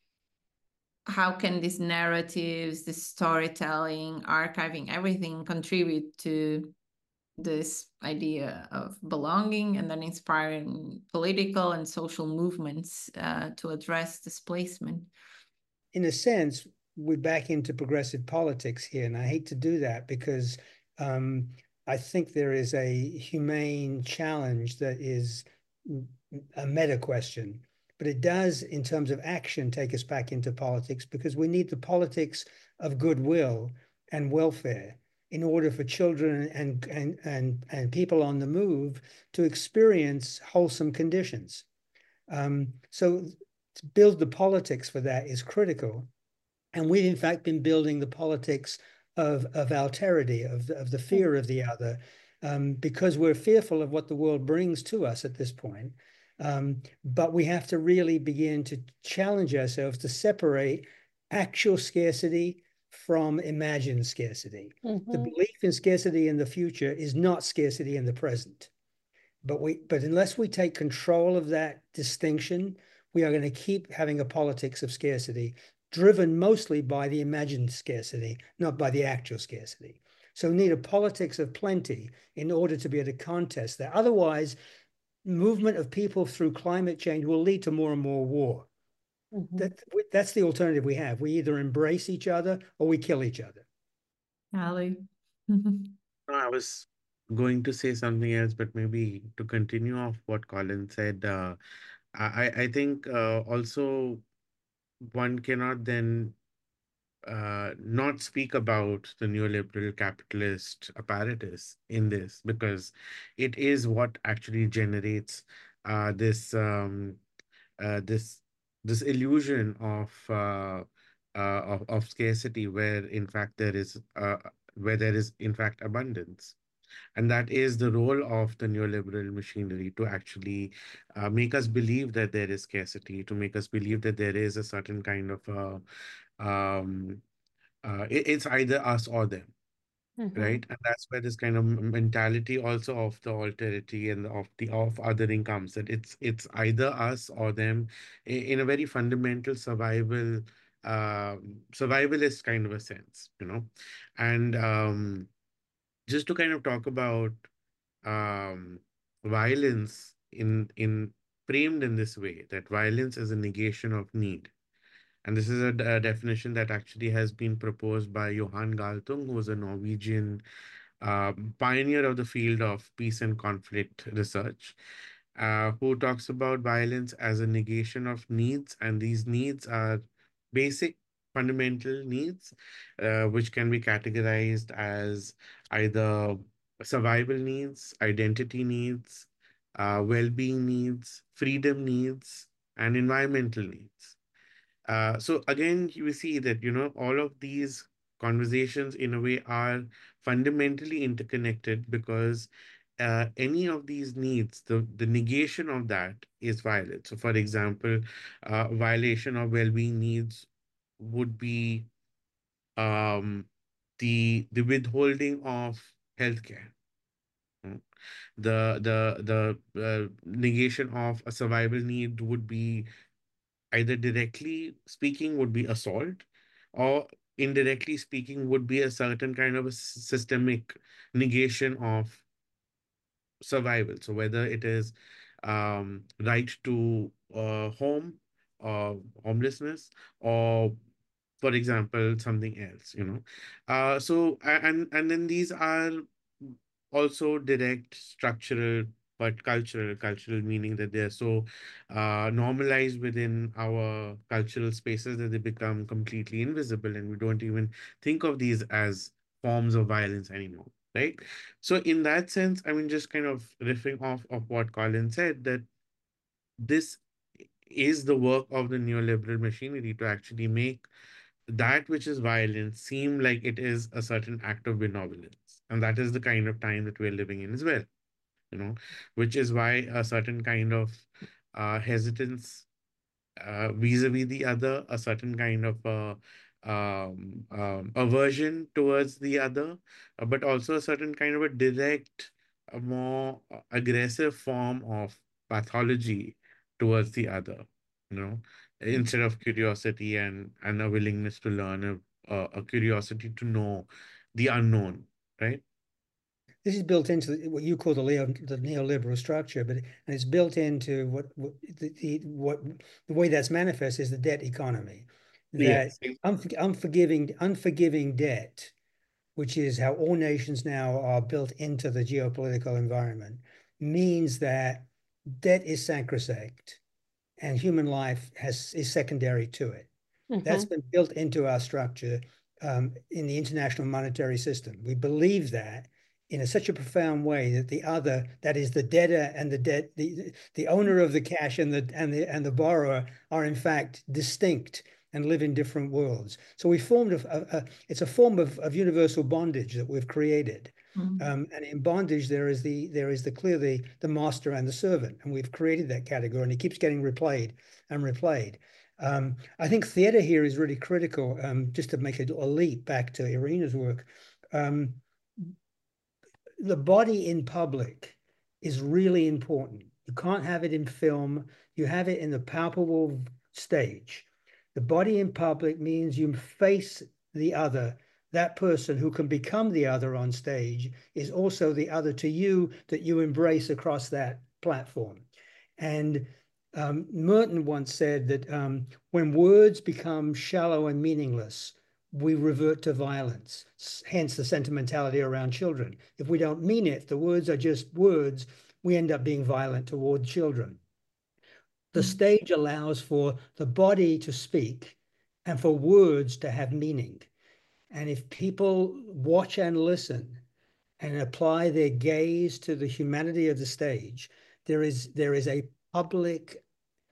how can these narratives, this storytelling, archiving, everything contribute to this idea of belonging, and then inspiring political and social movements uh, to address displacement? In a sense, we're back into progressive politics here, and I hate to do that because um, I think there is a humane challenge that is a meta question, but it does, in terms of action, take us back into politics, because we need the politics of goodwill and welfare in order for children and and and, and people on the move to experience wholesome conditions. Um, so to build the politics for that is critical. And we've in fact been building the politics of, of alterity, of, of the fear of the other, um, because we're fearful of what the world brings to us at this point. Um, but we have to really begin to challenge ourselves to separate actual scarcity from imagined scarcity. Mm-hmm. The belief in scarcity in the future is not scarcity in the present. But we, but unless we take control of that distinction, we are going to keep having a politics of scarcity, driven mostly by the imagined scarcity, not by the actual scarcity. So we need a politics of plenty in order to be able to contest that. Otherwise, movement of people through climate change will lead to more and more war. Mm-hmm. That, that's the alternative we have. We either embrace each other or we kill each other. Ali? No, I was going to say something else, but maybe to continue off what Colin said, uh, I, I think uh, also one cannot then uh, not speak about the neoliberal capitalist apparatus in this, because it is what actually generates uh, this um, uh, this this illusion of, uh, uh, of of scarcity, where in fact there is uh, where there is in fact abundance. And that is the role of the neoliberal machinery, to actually uh, make us believe that there is scarcity, to make us believe that there is a certain kind of uh, um, uh, it, it's either us or them. Mm-hmm. Right. And that's where this kind of mentality also of the alterity and of the of othering comes, that it's it's either us or them, in, in a very fundamental survival uh, survivalist kind of a sense, you know. And um, just to kind of talk about um, violence in in framed in this way, that violence is a negation of need. And this is a, a definition that actually has been proposed by Johan Galtung, who was a Norwegian uh, pioneer of the field of peace and conflict research, uh, who talks about violence as a negation of needs. And these needs are basic fundamental needs, uh, which can be categorized as either survival needs, identity needs, uh, well-being needs, freedom needs, and environmental needs. Uh, so again, you see that, you know, all of these conversations in a way are fundamentally interconnected, because uh, any of these needs, the, the negation of that is violence. So for example, uh, violation of well-being needs would be um, the the withholding of healthcare. Mm. The the the uh, negation of a survival need would be, either directly speaking, would be assault, or indirectly speaking would be a certain kind of a systemic negation of survival. So whether it is um, right to uh, home or homelessness, or for example, something else, you know. Uh, so, and, and then these are also direct structural, but cultural, cultural meaning that they're so uh, normalized within our cultural spaces that they become completely invisible, and we don't even think of these as forms of violence anymore, right? So in that sense, I mean, just kind of riffing off of what Colin said, that this is the work of the neoliberal machinery to actually make that which is violent seem like it is a certain act of benevolence. And that is the kind of time that we're living in as well, you know, which is why a certain kind of uh, hesitance uh, vis-a-vis the other, a certain kind of uh, um, um, aversion towards the other, uh, but also a certain kind of a direct, a more aggressive form of pathology towards the other, you know, instead of curiosity and, and a willingness to learn, a, a, a curiosity to know the unknown, right? This is built into what you call the, Leo, the neoliberal structure, but and it's built into what what the, the what the way that's manifest is the debt economy. That Yes. unforgiving unforgiving debt which is how all nations now are built into the geopolitical environment, means that debt is sacrosanct and human life has is secondary to it. Mm-hmm. That's been built into our structure um, in the international monetary system. We believe that in a, such a profound way that the other, that is the debtor and the debt, the the owner of the cash and the and the and the borrower are in fact distinct and live in different worlds. So we formed a, a, a it's a form of, of universal bondage that we've created. Mm-hmm. um, and in bondage there is the there is the clearly the master and the servant, and we've created that category, and it keeps getting replayed and replayed. Um, I think theater here is really critical. Um, just to make a, a leap back to Irina's work, um, the body in public is really important. You can't have it in film. You have it in the palpable stage. The body in public means you face the other. That person who can become the other on stage is also the other to you that you embrace across that platform. And um, Merton once said that um, when words become shallow and meaningless, we revert to violence, hence the sentimentality around children. If we don't mean it, the words are just words, we end up being violent toward children. The mm-hmm. stage allows for the body to speak and for words to have meaning. And if people watch and listen and apply their gaze to the humanity of the stage, there is, there is a public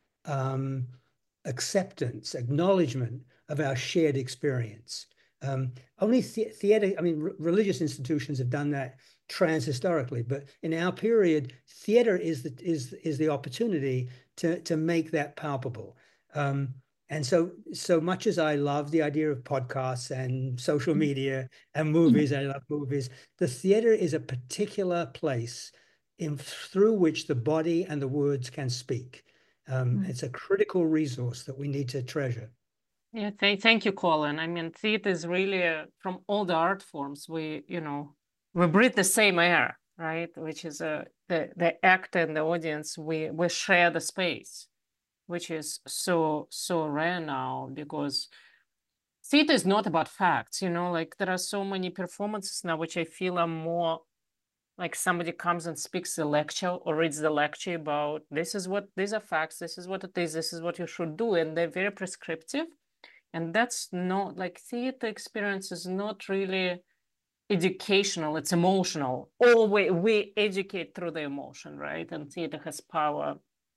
um, acceptance, acknowledgement of our shared experience. Um, only the theater, I mean, religious institutions have done that trans-historically, but in our period, theater is the, is, is the opportunity to, to make that palpable. Um, and so, so much as I love the idea of podcasts and social media and movies, I love movies, the theater is a particular place in, through which the body and the words can speak. Um, mm-hmm. It's a critical resource that we need to treasure. Yeah, th thank you, Colin. I mean, theater is really, uh, from all the art forms, we, you know, we breathe the same air, right? Which is uh, the, the actor and the audience, we, we share the space, which is so, so rare now, because theater is not about facts, you know, like there are so many performances now, which I feel are more like somebody comes and speaks a lecture or reads the lecture about this is what, these are facts, this is what it is, this is what you should do. And they're very prescriptive. And that's not, like, theater experience is not really educational, it's emotional. Or we, we educate through the emotion, right? And theater has power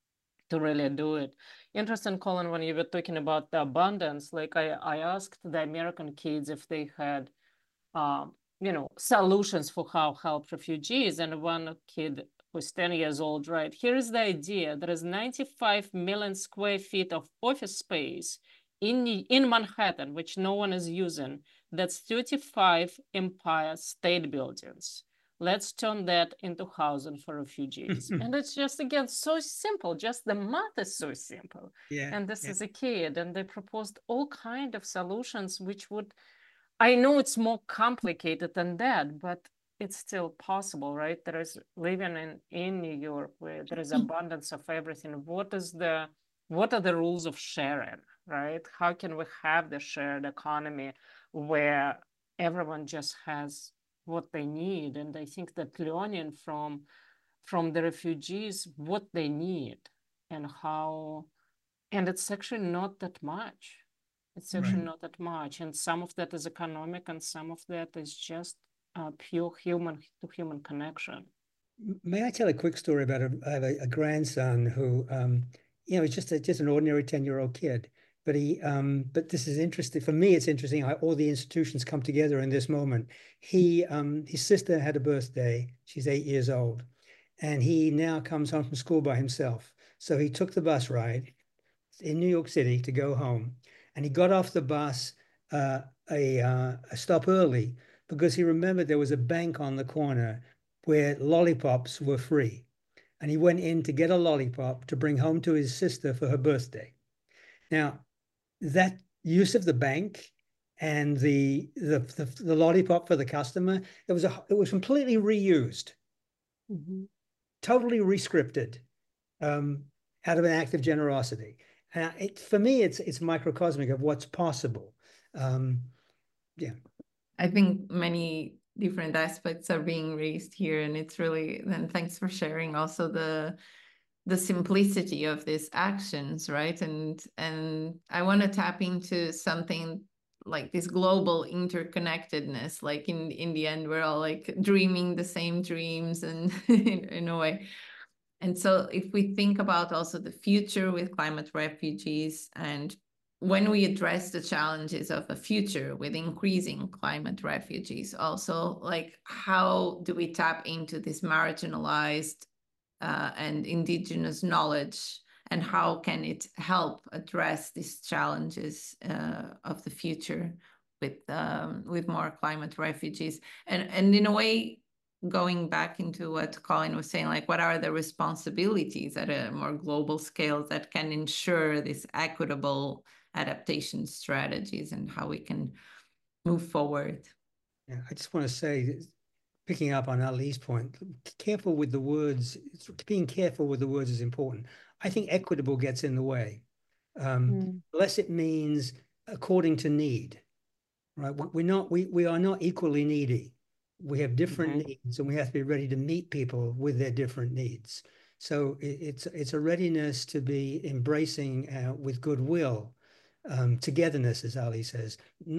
to really do it. Interesting, Colin, when you were talking about the abundance, like I, I asked the American kids if they had, um, you know, solutions for how help refugees. And one kid who's ten years old, right? Here is the idea. There is ninety-five million square feet of office space in, in Manhattan, which no one is using. That's thirty-five Empire State Buildings. Let's turn that into housing for refugees. And it's just, again, so simple. Just the math is so simple. Yeah. And this yeah. is a kid. And they proposed all kinds of solutions, which would, I know it's more complicated than that, but it's still possible, right? There is living in, in New York where there is abundance of everything. What is the, what are the rules of sharing, right? How can we have the shared economy where everyone just has what they need? And I think that learning from, from the refugees, what they need and how, and it's actually not that much. It's actually right. not that much. And some of that is economic and some of that is just uh, pure human to human connection. May I tell a quick story about a, I have a, a grandson who, um, you know, he's just a, just an ordinary ten-year-old kid. But he, um, but this is interesting. For me, it's interesting how all the institutions come together in this moment. He, um, his sister had a birthday. She's eight years old. And he now comes home from school by himself. So he took the bus ride in New York City to go home. And he got off the bus uh, a, uh, a stop early because he remembered there was a bank on the corner where lollipops were free. And he went in to get a lollipop to bring home to his sister for her birthday. Now, that use of the bank and the, the, the, the lollipop for the customer, it was, a, it was completely reused, mm-hmm. totally rescripted um, out of an act of generosity. Uh, it, for me, it's it's microcosmic of what's possible. Um, yeah. I think many different aspects are being raised here, and it's really, and thanks for sharing also the the simplicity of these actions, right? And and I want to tap into something like this global interconnectedness. Like in in the end, we're all like dreaming the same dreams, and in, in a way. And so if we think about also the future with climate refugees, and when we address the challenges of a future with increasing climate refugees, also like how do we tap into this marginalized uh, and indigenous knowledge, and how can it help address these challenges uh, of the future with um, with more climate refugees? And and in a way, going back into what Colin was saying, like what are the responsibilities at a more global scale that can ensure this equitable adaptation strategies, and how we can move forward? Yeah, I just want to say, picking up on Ali's point, careful with the words, being careful with the words is important. I think equitable gets in the way. Um, Mm. unless it means according to need, right? We're not, we, we are not equally needy. We have different Mhm. needs, and we have to be ready to meet people with their different needs. So it, it's, it's a readiness to be embracing uh, with goodwill, um, togetherness, as Ali says.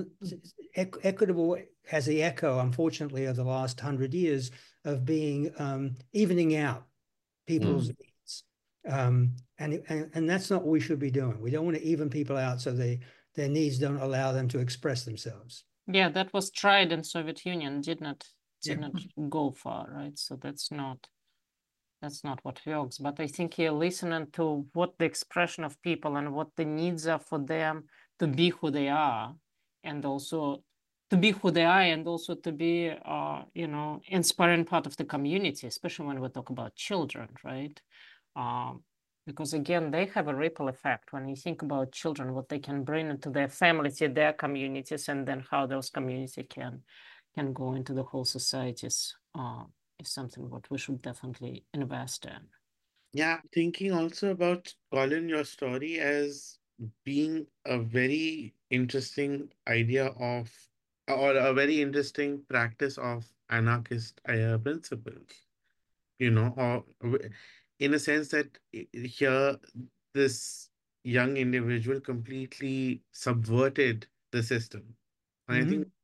Equ equitable has the echo, unfortunately, of the last hundred years of being um, evening out people's Mm. needs. Um, and, and, and that's not what we should be doing. We don't want to even people out so they, their needs don't allow them to express themselves. Yeah, that was tried in Soviet Union, did not did Yeah. not go far, right? So that's not that's not what works. But I think you're listening to what the expression of people and what the needs are for them to be who they are, and also to be who they are, and also to be, uh, you know, inspiring part of the community, especially when we talk about children, right? Um, because again, they have a ripple effect when you think about children, what they can bring into their families, their communities, and then how those communities can can go into the whole societies. Uh, is something what we should definitely invest in. Yeah, thinking also about Colin, your story as being a very interesting idea of, or a very interesting practice of anarchist uh, principles, you know, or w- in a sense that i- here this young individual completely subverted the system. And I Mm-hmm. think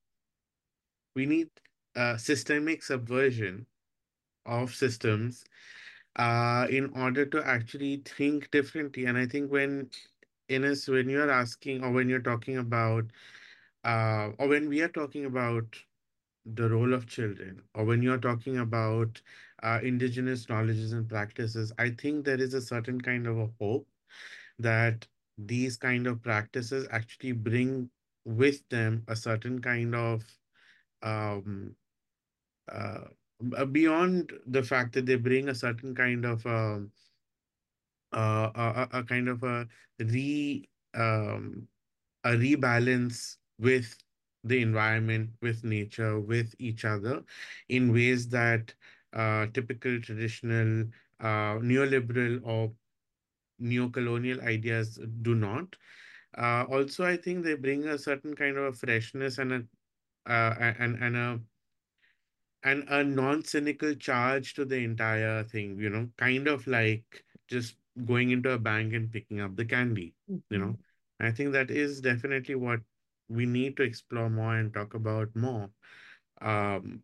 we need a systemic subversion of systems uh, in order to actually think differently. And I think when Ines, when you're asking or when you're talking about, uh, or when we are talking about the role of children, or when you're talking about uh, indigenous knowledges and practices, I think there is a certain kind of a hope that these kind of practices actually bring with them a certain kind of um, uh, b- beyond the fact that they bring a certain kind of um, uh, a, a a kind of a re um, a rebalance with the environment, with nature, with each other, in ways that uh, typical traditional uh, neoliberal or neo-colonial ideas do not. Uh, also, I think they bring a certain kind of a freshness and a uh, a- and and a and a non-cynical charge to the entire thing, you know, kind of like just going into a bank and picking up the candy, you Mhm. know. I think that is definitely what we need to explore more and talk about more, um,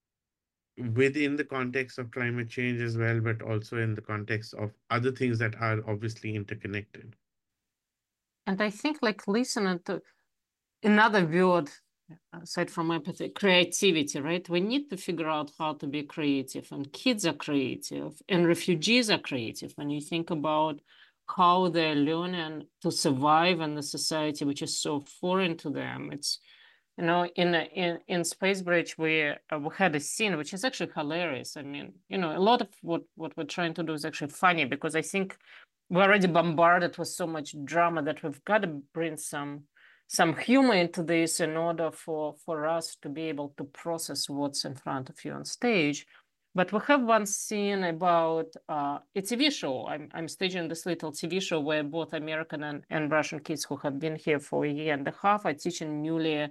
within the context of climate change as well, but also in the context of other things that are obviously interconnected. And I think like listening to another word aside from empathy, creativity, right? We need to figure out how to be creative, and kids are creative, and refugees are creative. When you think about how they're learning to survive in the society which is so foreign to them, it's, you know, in in in Space Bridge we uh, we had a scene which is actually hilarious. I mean, you know, a lot of what what we're trying to do is actually funny, because I think we're already bombarded with so much drama that we've got to bring some some humor into this in order for for us to be able to process what's in front of you on stage. But we have one scene about uh, a T V show. I'm I'm staging this little T V show where both American and, and Russian kids who have been here for a year and a half are teaching newly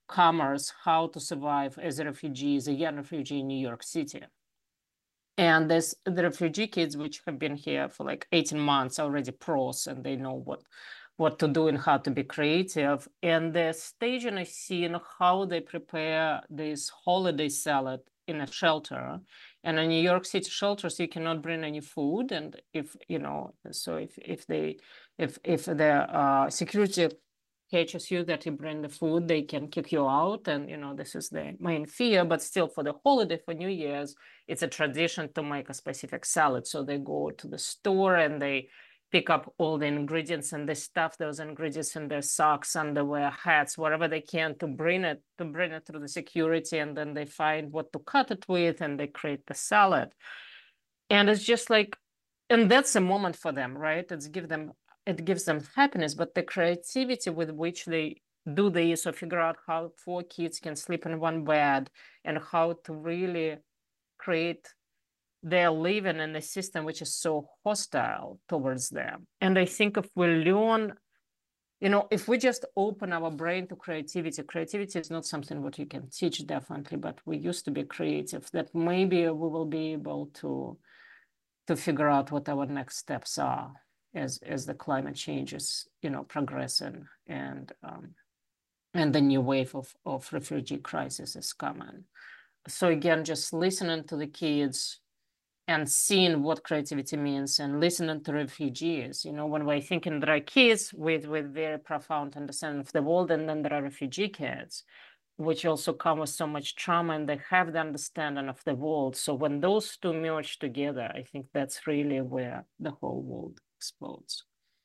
commerce, how to survive as a refugee, as a young refugee in New York City. And there's the refugee kids which have been here for like eighteen months already pros, and they know what what to do and how to be creative. And they're staging a scene how they prepare this holiday salad in a shelter. And in New York City shelters, you cannot bring any food. And if, you know, so if if they if if the uh, security catches you that you bring the food, they can kick you out. And, you know, this is the main fear. But still, for the holiday, for New Year's, it's a tradition to make a specific salad. So they go to the store and they pick up all the ingredients, and they stuff those ingredients in their socks, underwear, hats, wherever they can to bring it to bring it through the security. And then they find what to cut it with, and they create the salad. And it's just like, and that's a moment for them, right? It's give them it gives them happiness, but the creativity with which they do this, or figure out how four kids can sleep in one bed, and how to really create their living in a system which is so hostile towards them. And I think if we learn, you know, if we just open our brain to creativity, creativity is not something what you can teach, definitely, but we used to be creative, that maybe we will be able to to figure out what our next steps are as as the climate change is, you know, progressing, and um, and the new wave of, of refugee crisis is coming. So again, just listening to the kids and seeing what creativity means, and listening to refugees. You know, when we're thinking there are kids with, with very profound understanding of the world, and then there are refugee kids, which also come with so much trauma, and they have the understanding of the world. So when those two merge together, I think that's really where the whole world explodes.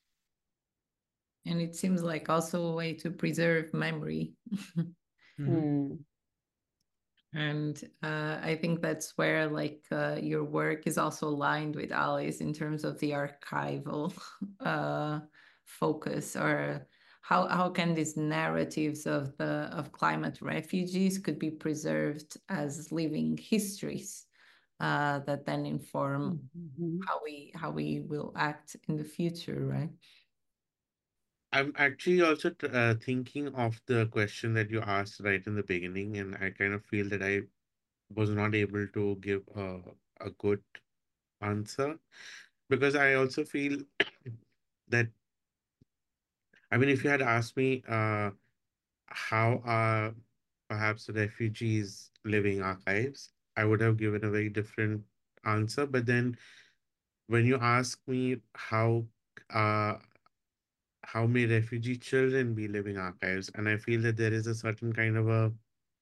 And it seems like also a way to preserve memory. Mhm. Mm. And uh, I think that's where like uh, your work is also aligned with Alice in terms of the archival uh, focus, or how how can these narratives of the of climate refugees could be preserved as living histories uh, that then inform Mm-hmm. how we how we will act in the future, right? I'm actually also t- uh, thinking of the question that you asked right in the beginning, and I kind of feel that I was not able to give a, a good answer, because I also feel that, I mean, if you had asked me, uh, how are perhaps refugees living archives, I would have given a very different answer. But then when you ask me how uh, how may refugee children be living archives, and I feel that there is a certain kind of a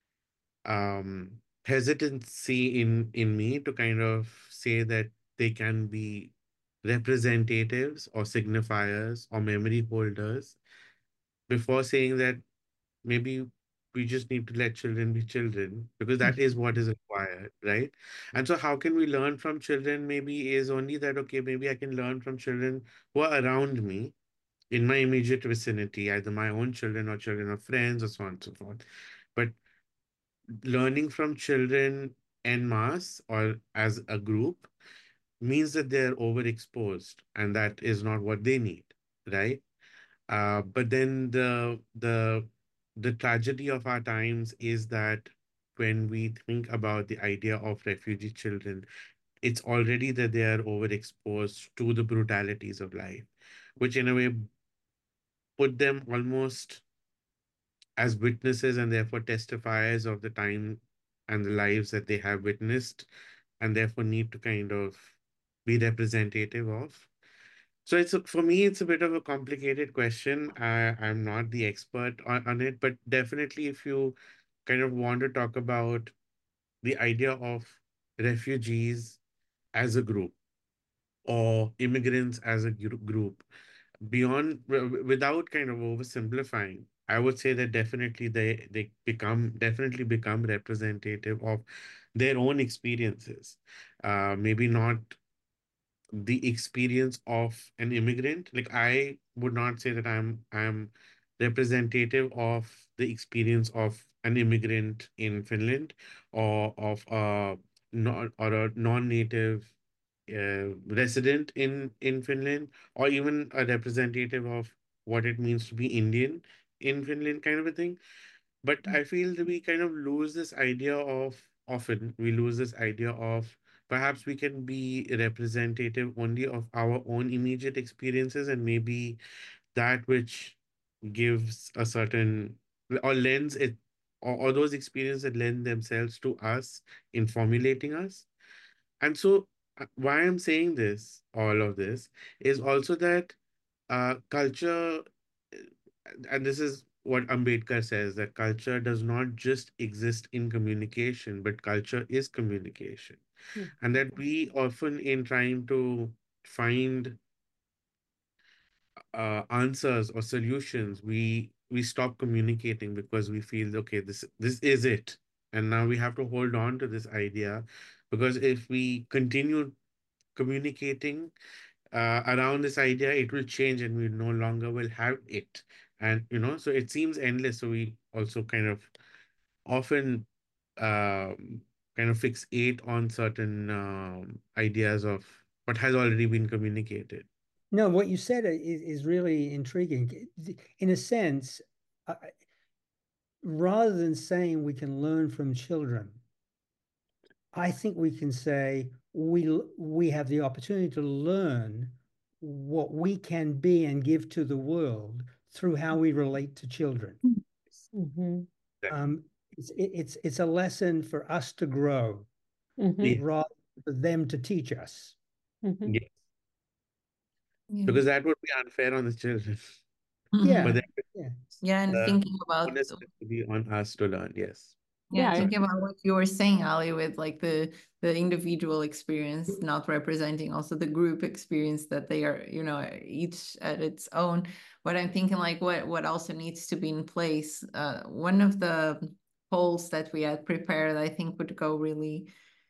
um, hesitancy in in me to kind of say that they can be representatives or signifiers or memory holders, before saying that maybe we just need to let children be children, because that is what is required, right? And so how can we learn from children? Maybe is only that, okay, maybe I can learn from children who are around me in my immediate vicinity, either my own children or children of friends or so on and so forth. But learning from children en masse or as a group means that they're overexposed, and that is not what they need, right? Uh, but then the the the tragedy of our times is that when we think about the idea of refugee children, it's already that they are overexposed to the brutalities of life, which in a way put them almost as witnesses and therefore testifiers of the time and the lives that they have witnessed, and therefore need to kind of be representative of. So it's a, for me, it's a bit of a complicated question. I, I'm not the expert on, on it, but definitely if you kind of want to talk about the idea of refugees as a group or immigrants as a gr- group, beyond w- without kind of oversimplifying, I would say that definitely they they become definitely become representative of their own experiences. Uh, maybe not the experience of an immigrant. Like, I would not say that I'm I'm representative of the experience of an immigrant in Finland, or of a non or a non-native uh, resident in in Finland, or even a representative of what it means to be Indian in Finland, kind of a thing. But I feel that we kind of lose this idea of, often we lose this idea of perhaps we can be representative only of our own immediate experiences, and maybe that which gives a certain or lends it, or, or those experiences that lend themselves to us in formulating us. And so, uh, why I'm saying this, all of this, is also that uh, culture, uh, and this is what Ambedkar says, that culture does not just exist in communication, but culture is communication. Mhm. And that we often, in trying to find uh, answers or solutions, we we stop communicating because we feel, okay, this this is it, and now we have to hold on to this idea, because if we continue communicating uh, around this idea, it will change and we no longer will have it. And you know, so it seems endless. So we also kind of often um, kind of fixate on certain um, ideas of what has already been communicated. No, what you said is, is really intriguing. In a sense, uh, rather than saying we can learn from children, I think we can say we we have the opportunity to learn what we can be and give to the world through how we relate to children. Mhm. Um, it's it's it's a lesson for us to grow Mhm. Yeah. rather than for them to teach us. Mhm. Yes, Yeah. because that would be unfair on the children. Yeah, But then yeah. Yeah, and the thinking about onus has to be on us to learn. Yes. yeah, Yeah, I- thinking about what you were saying, Ali, with like the the individual experience not representing also the group experience, that they are, you know, each at its own. But I'm thinking like what what also needs to be in place. Uh, one of the polls that we had prepared, I think, would go really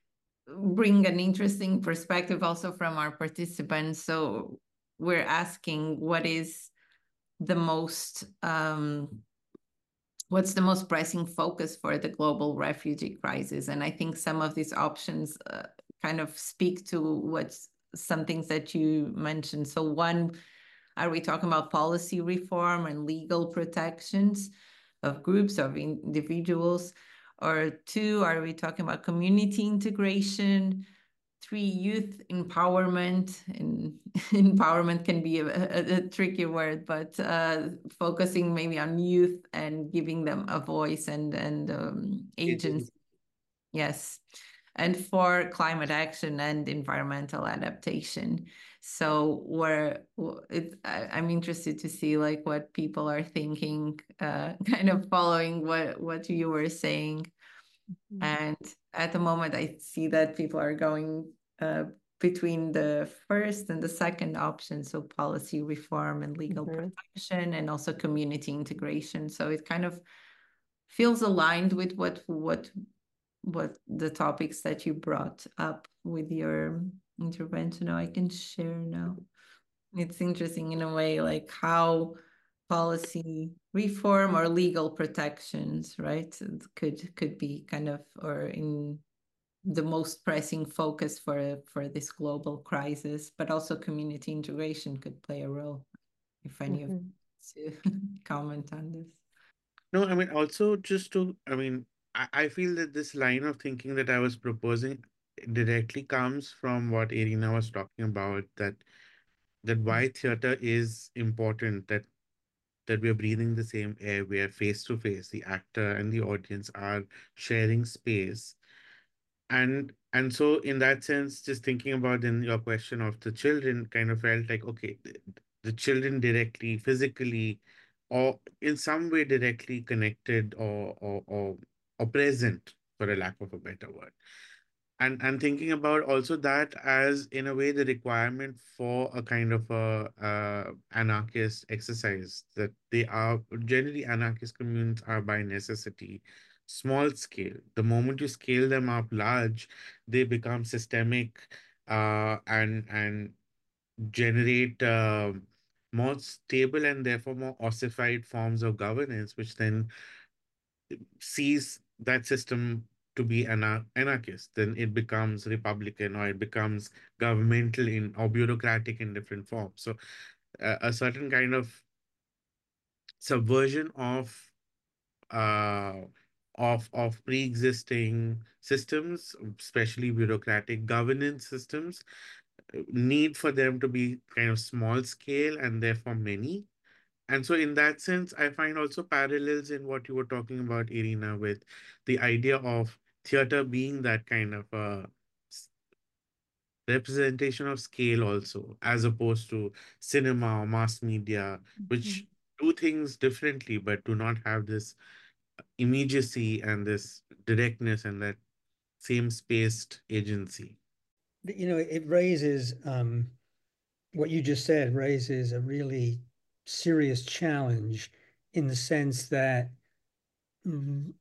bring an interesting perspective also from our participants. So we're asking what is the most um, what's the most pressing focus for the global refugee crisis? And I think some of these options uh, kind of speak to what's some things that you mentioned. So one, are we talking about policy reform and legal protections of groups, of individuals? Or two, are we talking about community integration? Three, youth empowerment. And empowerment can be a, a, a tricky word, but uh, focusing maybe on youth and giving them a voice and and um, agency. Yes. And for climate action and environmental adaptation. So where it, I, I'm interested to see like what people are thinking, uh, kind of following what what you were saying. Mhm. And at the moment, I see that people are going uh, between the first and the second option, so policy reform and legal Mhm. protection, and also community integration. So it kind of feels aligned with what what what the topics that you brought up with your intervention. Now I can share now. It's interesting in a way, like how policy reform or legal protections, right, could could be kind of, or in the most pressing focus for for this global crisis, but also community integration could play a role. If any of Mhm. you to comment on this. No, I mean, also just to, I mean, I, I feel that this line of thinking that I was proposing directly comes from what Irina was talking about, that that why theater is important, that that we are breathing the same air, we are face to face, the actor and the audience are sharing space. And and so in that sense, just thinking about in your question of the children, kind of felt like, okay, the, the children directly, physically, or in some way directly connected, or or or, or present, for a lack of a better word. And and thinking about also that as in a way the requirement for a kind of a uh, anarchist exercise, that they are generally, anarchist communes are by necessity small scale. The moment you scale them up large, they become systemic, uh, and and generate uh, more stable and therefore more ossified forms of governance, which then sees that system to be anar- anarchist. Then it becomes republican, or it becomes governmental in, or bureaucratic in different forms. So uh, a certain kind of subversion of uh, of of pre-existing systems, especially bureaucratic governance systems, need for them to be kind of small scale and therefore many. And so in that sense, I find also parallels in what you were talking about, Irina, with the idea of theater being that kind of a s- representation of scale also, as opposed to cinema or mass media, which do things differently, but do not have this immediacy and this directness and that same spaced agency. You know, it raises um, what you just said raises a really serious challenge in the sense that mm,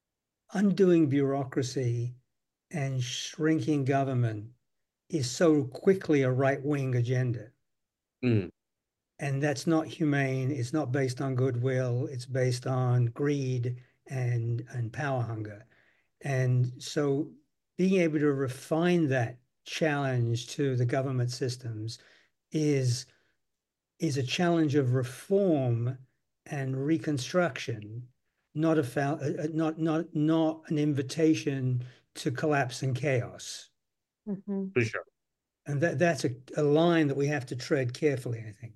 undoing bureaucracy and shrinking government is so quickly a right-wing agenda. Mm. And that's not humane. It's not based on goodwill. It's based on greed and, and power hunger. And so being able to refine that challenge to the government systems is, is a challenge of reform and reconstruction, not a not not not an invitation to collapse and chaos. Mm-hmm. For sure. And that that's a, a line that we have to tread carefully, I think.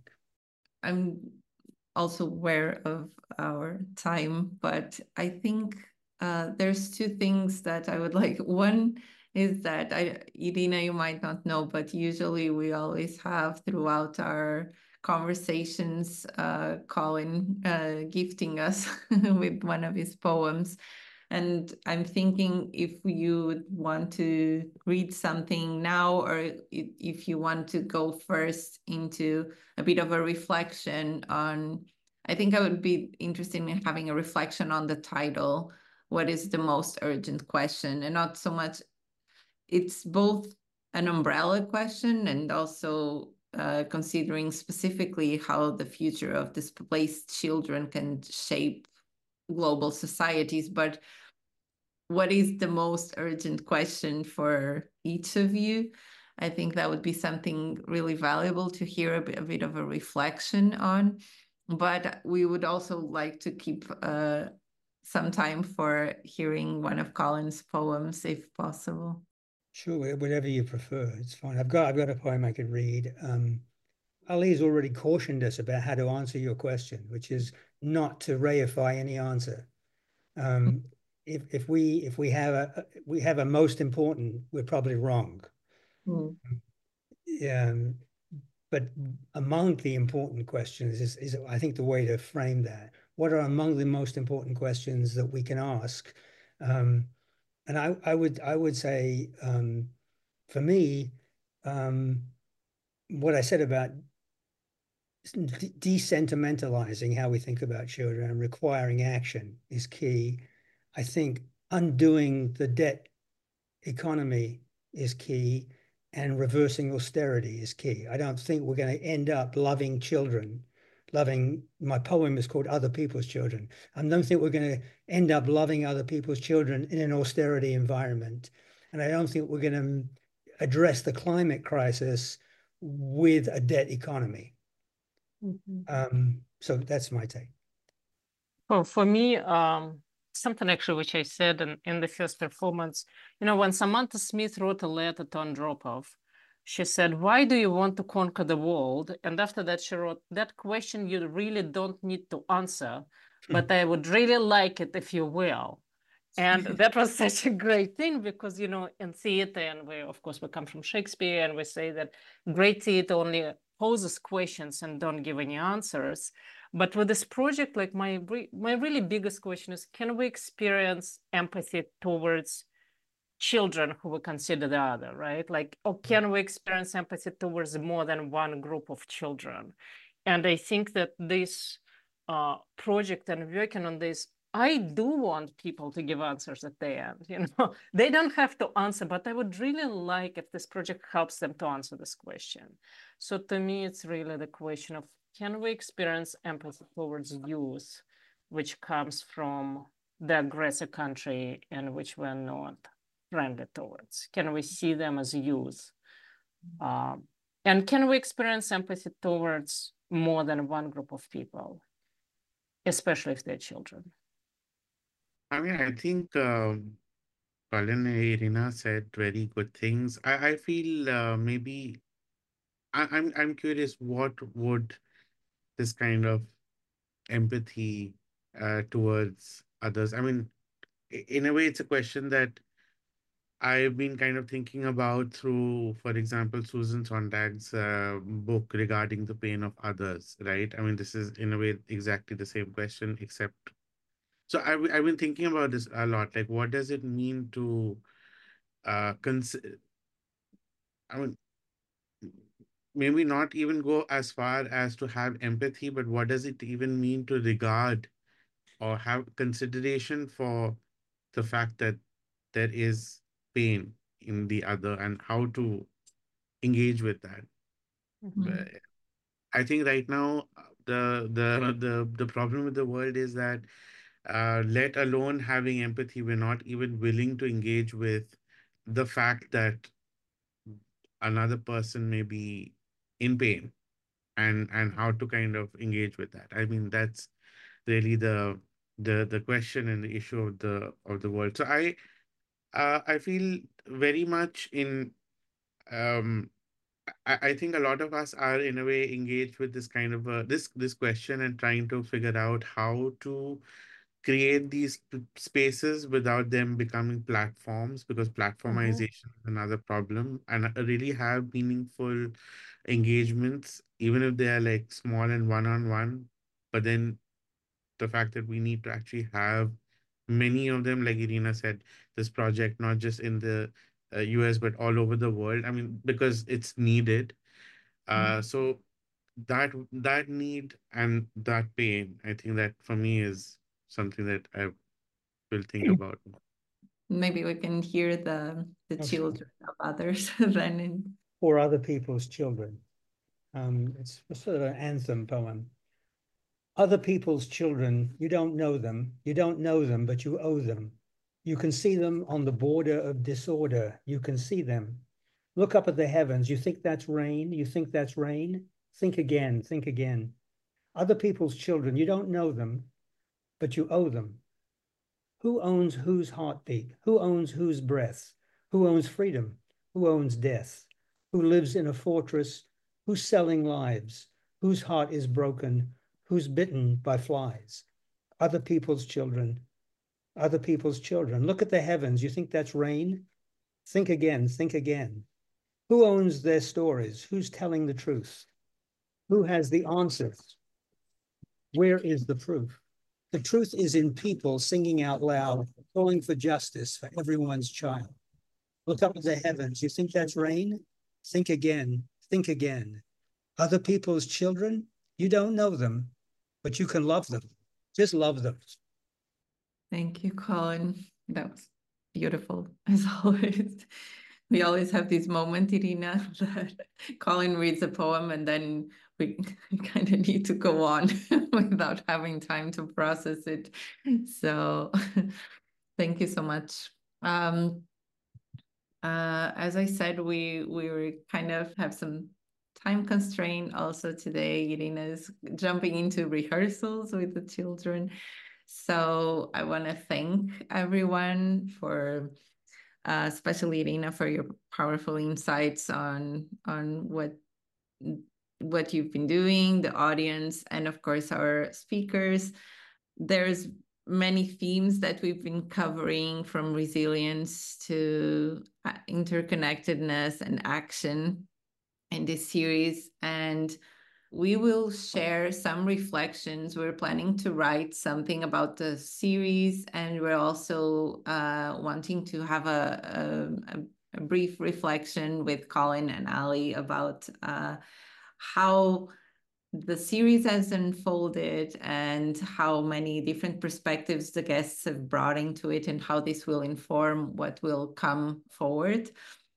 I'm also aware of our time, but I think uh, there's two things that I would like. One is that, I, Irina, you might not know, but usually we always have throughout our conversations, uh, Colin uh, gifting us with one of his poems. And I'm thinking if you want to read something now, or if you want to go first into a bit of a reflection on, I think I would be interested in having a reflection on the title, what is the most urgent question? And not so much, it's both an umbrella question and also uh, considering specifically how the future of displaced children can shape global societies, but what is the most urgent question for each of you? I think that would be something really valuable to hear a bit, a bit of a reflection on. But we would also like to keep uh, some time for hearing one of Colin's poems, if possible. Sure, whatever you prefer, it's fine. I've got I've got a poem I could read. Um, Ali's already cautioned us about how to answer your question, which is not to reify any answer. Um, if if we if we have a we have a most important, we're probably wrong. Mm. Um, but among the important questions is, is I think the way to frame that. What are among the most important questions that we can ask? Um, and I, I would I would say um, for me, um, what I said about de desentimentalizing how we think about children and requiring action is key. I think undoing the debt economy is key, and reversing austerity is key. I don't think we're going to end up loving children, loving, my poem is called Other People's Children. I don't think we're going to end up loving other people's children in an austerity environment. And I don't think we're going to address the climate crisis with a debt economy. Mm-hmm. Um, so that's my take. Well, for me, um, something actually which I said in, in the first performance, you know, when Samantha Smith wrote a letter to Andropov, she said, why do you want to conquer the world? And after that, she wrote, that question you really don't need to answer, but I would really like it if you will. And that was such a great thing because, you know, in theater, and we, of course, we come from Shakespeare, and we say that great theater only poses questions and don't give any answers. But with this project, like my, my really biggest question is, can we experience empathy towards children who we consider the other, right? Like, or can we experience empathy towards more than one group of children? And I think that this uh, project and working on this, I do want people to give answers at the end. You know, they don't have to answer, but I would really like if this project helps them to answer this question. So to me, it's really the question of, can we experience empathy towards youth, which comes from the aggressor country in which we're not friendly towards? Can we see them as youth? Um, and can we experience empathy towards more than one group of people, especially if they're children? I mean, I think um, Colin and Irina said very good things. I, I feel uh, maybe I, I'm I'm curious what would this kind of empathy uh, towards others. I mean, i- in a way, it's a question that I've been kind of thinking about through, for example, Susan Sontag's uh, book regarding the pain of others, right? I mean, this is in a way exactly the same question, except so I've, I've been thinking about this a lot. Like, what does it mean to uh, cons I mean, maybe not even go as far as to have empathy, but what does it even mean to regard or have consideration for the fact that there is pain in the other and how to engage with that. Mhm. But I think right now uh, the the the the problem with the world is that uh, let alone having empathy, we're not even willing to engage with the fact that another person may be in pain and and how to kind of engage with that. I mean, that's really the the the question and the issue of the of the world. So I uh, I feel very much in um I, I think a lot of us are in a way engaged with this kind of a, this this question and trying to figure out how to create these p- spaces without them becoming platforms, because Mhm. platformization is another problem, and uh, really have meaningful engagements even if they are like small and one on one. But then the fact that we need to actually have many of them, like Irina said, this project not just in the uh, U S but all over the world. I mean, because it's needed. Uh, so that that need and that pain, I think that for me is something that I will think about. Maybe we can hear the the Oh, sure. children of others then in For other people's children. Um, it's sort of an anthem poem. Other people's children, you don't know them. You don't know them, but you owe them. You can see them on the border of disorder. You can see them. Look up at the heavens. You think that's rain? You think that's rain? Think again. Think again. Other people's children, you don't know them, but you owe them. Who owns whose heartbeat? Who owns whose breath? Who owns freedom? Who owns death? Who lives in a fortress? Who's selling lives? Whose heart is broken? Who's bitten by flies? Other people's children, other people's children. Look at the heavens. You think that's rain? Think again, think again. Who owns their stories? Who's telling the truth? Who has the answers? Where is the proof? The truth is in people singing out loud, calling for justice for everyone's child. Look up at the heavens. You think that's rain? Think again. Think again. Other people's children? You don't know them, but you can love them. Just love them. Thank you, Colin. That was beautiful, as always. We always have this moment, Irina, that Colin reads a poem and then we kind of need to go on without having time to process it. So thank you so much. Um, uh, as I said, we we were kind of have some time constraint also today. Irina is jumping into rehearsals with the children. So I want to thank everyone for, uh, especially Irina, for your powerful insights on on what what you've been doing, the audience, and of course our speakers. There's many themes that we've been covering, from resilience to uh, interconnectedness and action in this series, and we will share some reflections. We're planning to write something about the series, and we're also uh, wanting to have a, a, a brief reflection with Colin and Ali about uh, how the series has unfolded and how many different perspectives the guests have brought into it, and how this will inform what will come forward.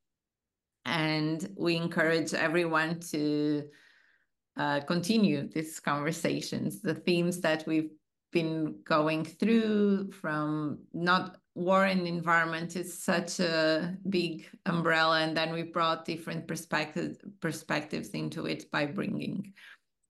And we encourage everyone to uh, continue these conversations. The themes that we've been going through, from not war and environment, is such a big umbrella, and then we brought different perspectives perspectives into it by bringing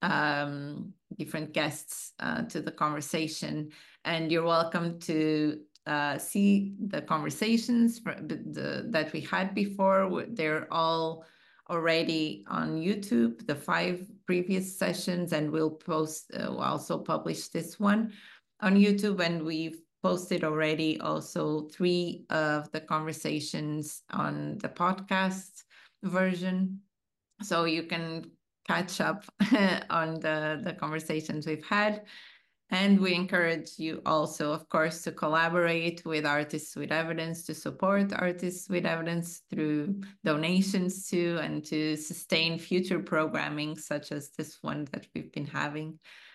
um, different guests uh, to the conversation. And you're welcome to uh, see the conversations for the, that we had before. They're all already on YouTube, the five previous sessions, and we'll post, uh, we'll also publish this one on YouTube. And we've posted already also three of the conversations on the podcast version. So you can catch up on the, the conversations we've had. And we encourage you also, of course, to collaborate with Artists with Evidence, to support Artists with Evidence through donations too, and to sustain future programming such as this one that we've been having.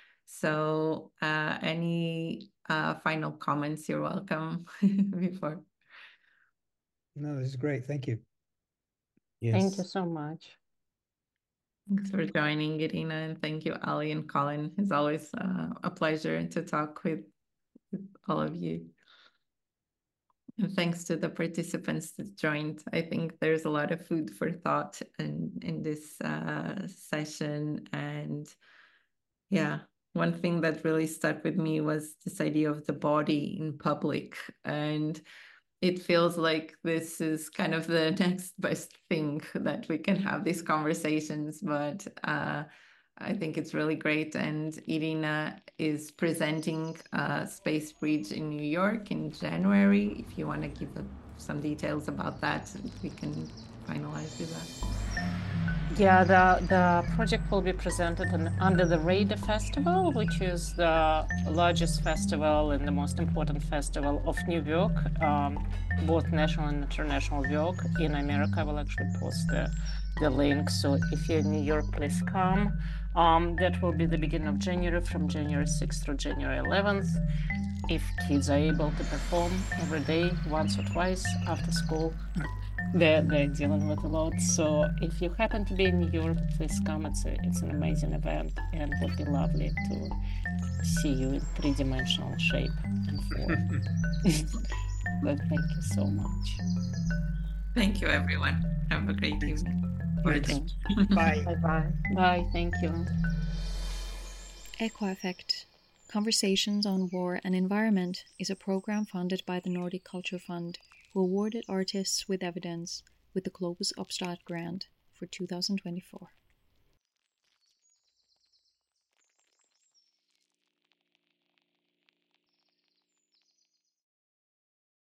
So uh, any uh, final comments, you're welcome before. No, this is great. Thank you. Yes. Thank you so much. Thanks for joining, Irina, and thank you, Ali and Colin. It's always uh, a pleasure to talk with, with all of you. And thanks to the participants that joined. I think there's a lot of food for thought in, in this uh, session. And yeah, one thing that really stuck with me was this idea of the body in public. And it feels like this is kind of the next best thing that we can have these conversations, but uh, I think it's really great. And Irina is presenting uh, Space Bridge in New York in January. If you want to give uh, some details about that, we can finalize with that. Yeah, the, the project will be presented in, under the Rada Festival, which is the largest festival and the most important festival of new work, um, both national and international work in America. I will actually post the, the link. So if you're in New York, please come. Um, that will be the beginning of January, from January sixth through January eleventh. If kids are able to perform every day, once or twice after school, they're, they're dealing with a lot. So if you happen to be in New York, please come. It's, a, it's an amazing event, and it would be lovely to see you in three-dimensional shape and form. But thank you so much. Thank you, everyone. Have a great evening. Thanks. Bye. Bye-bye. Bye. Thank you. EcoAffect, Conversations on War and Environment, is a program funded by the Nordic Culture Fund, who awarded Artists with Evidence with the Globus Uppstart grant for two thousand twenty-four.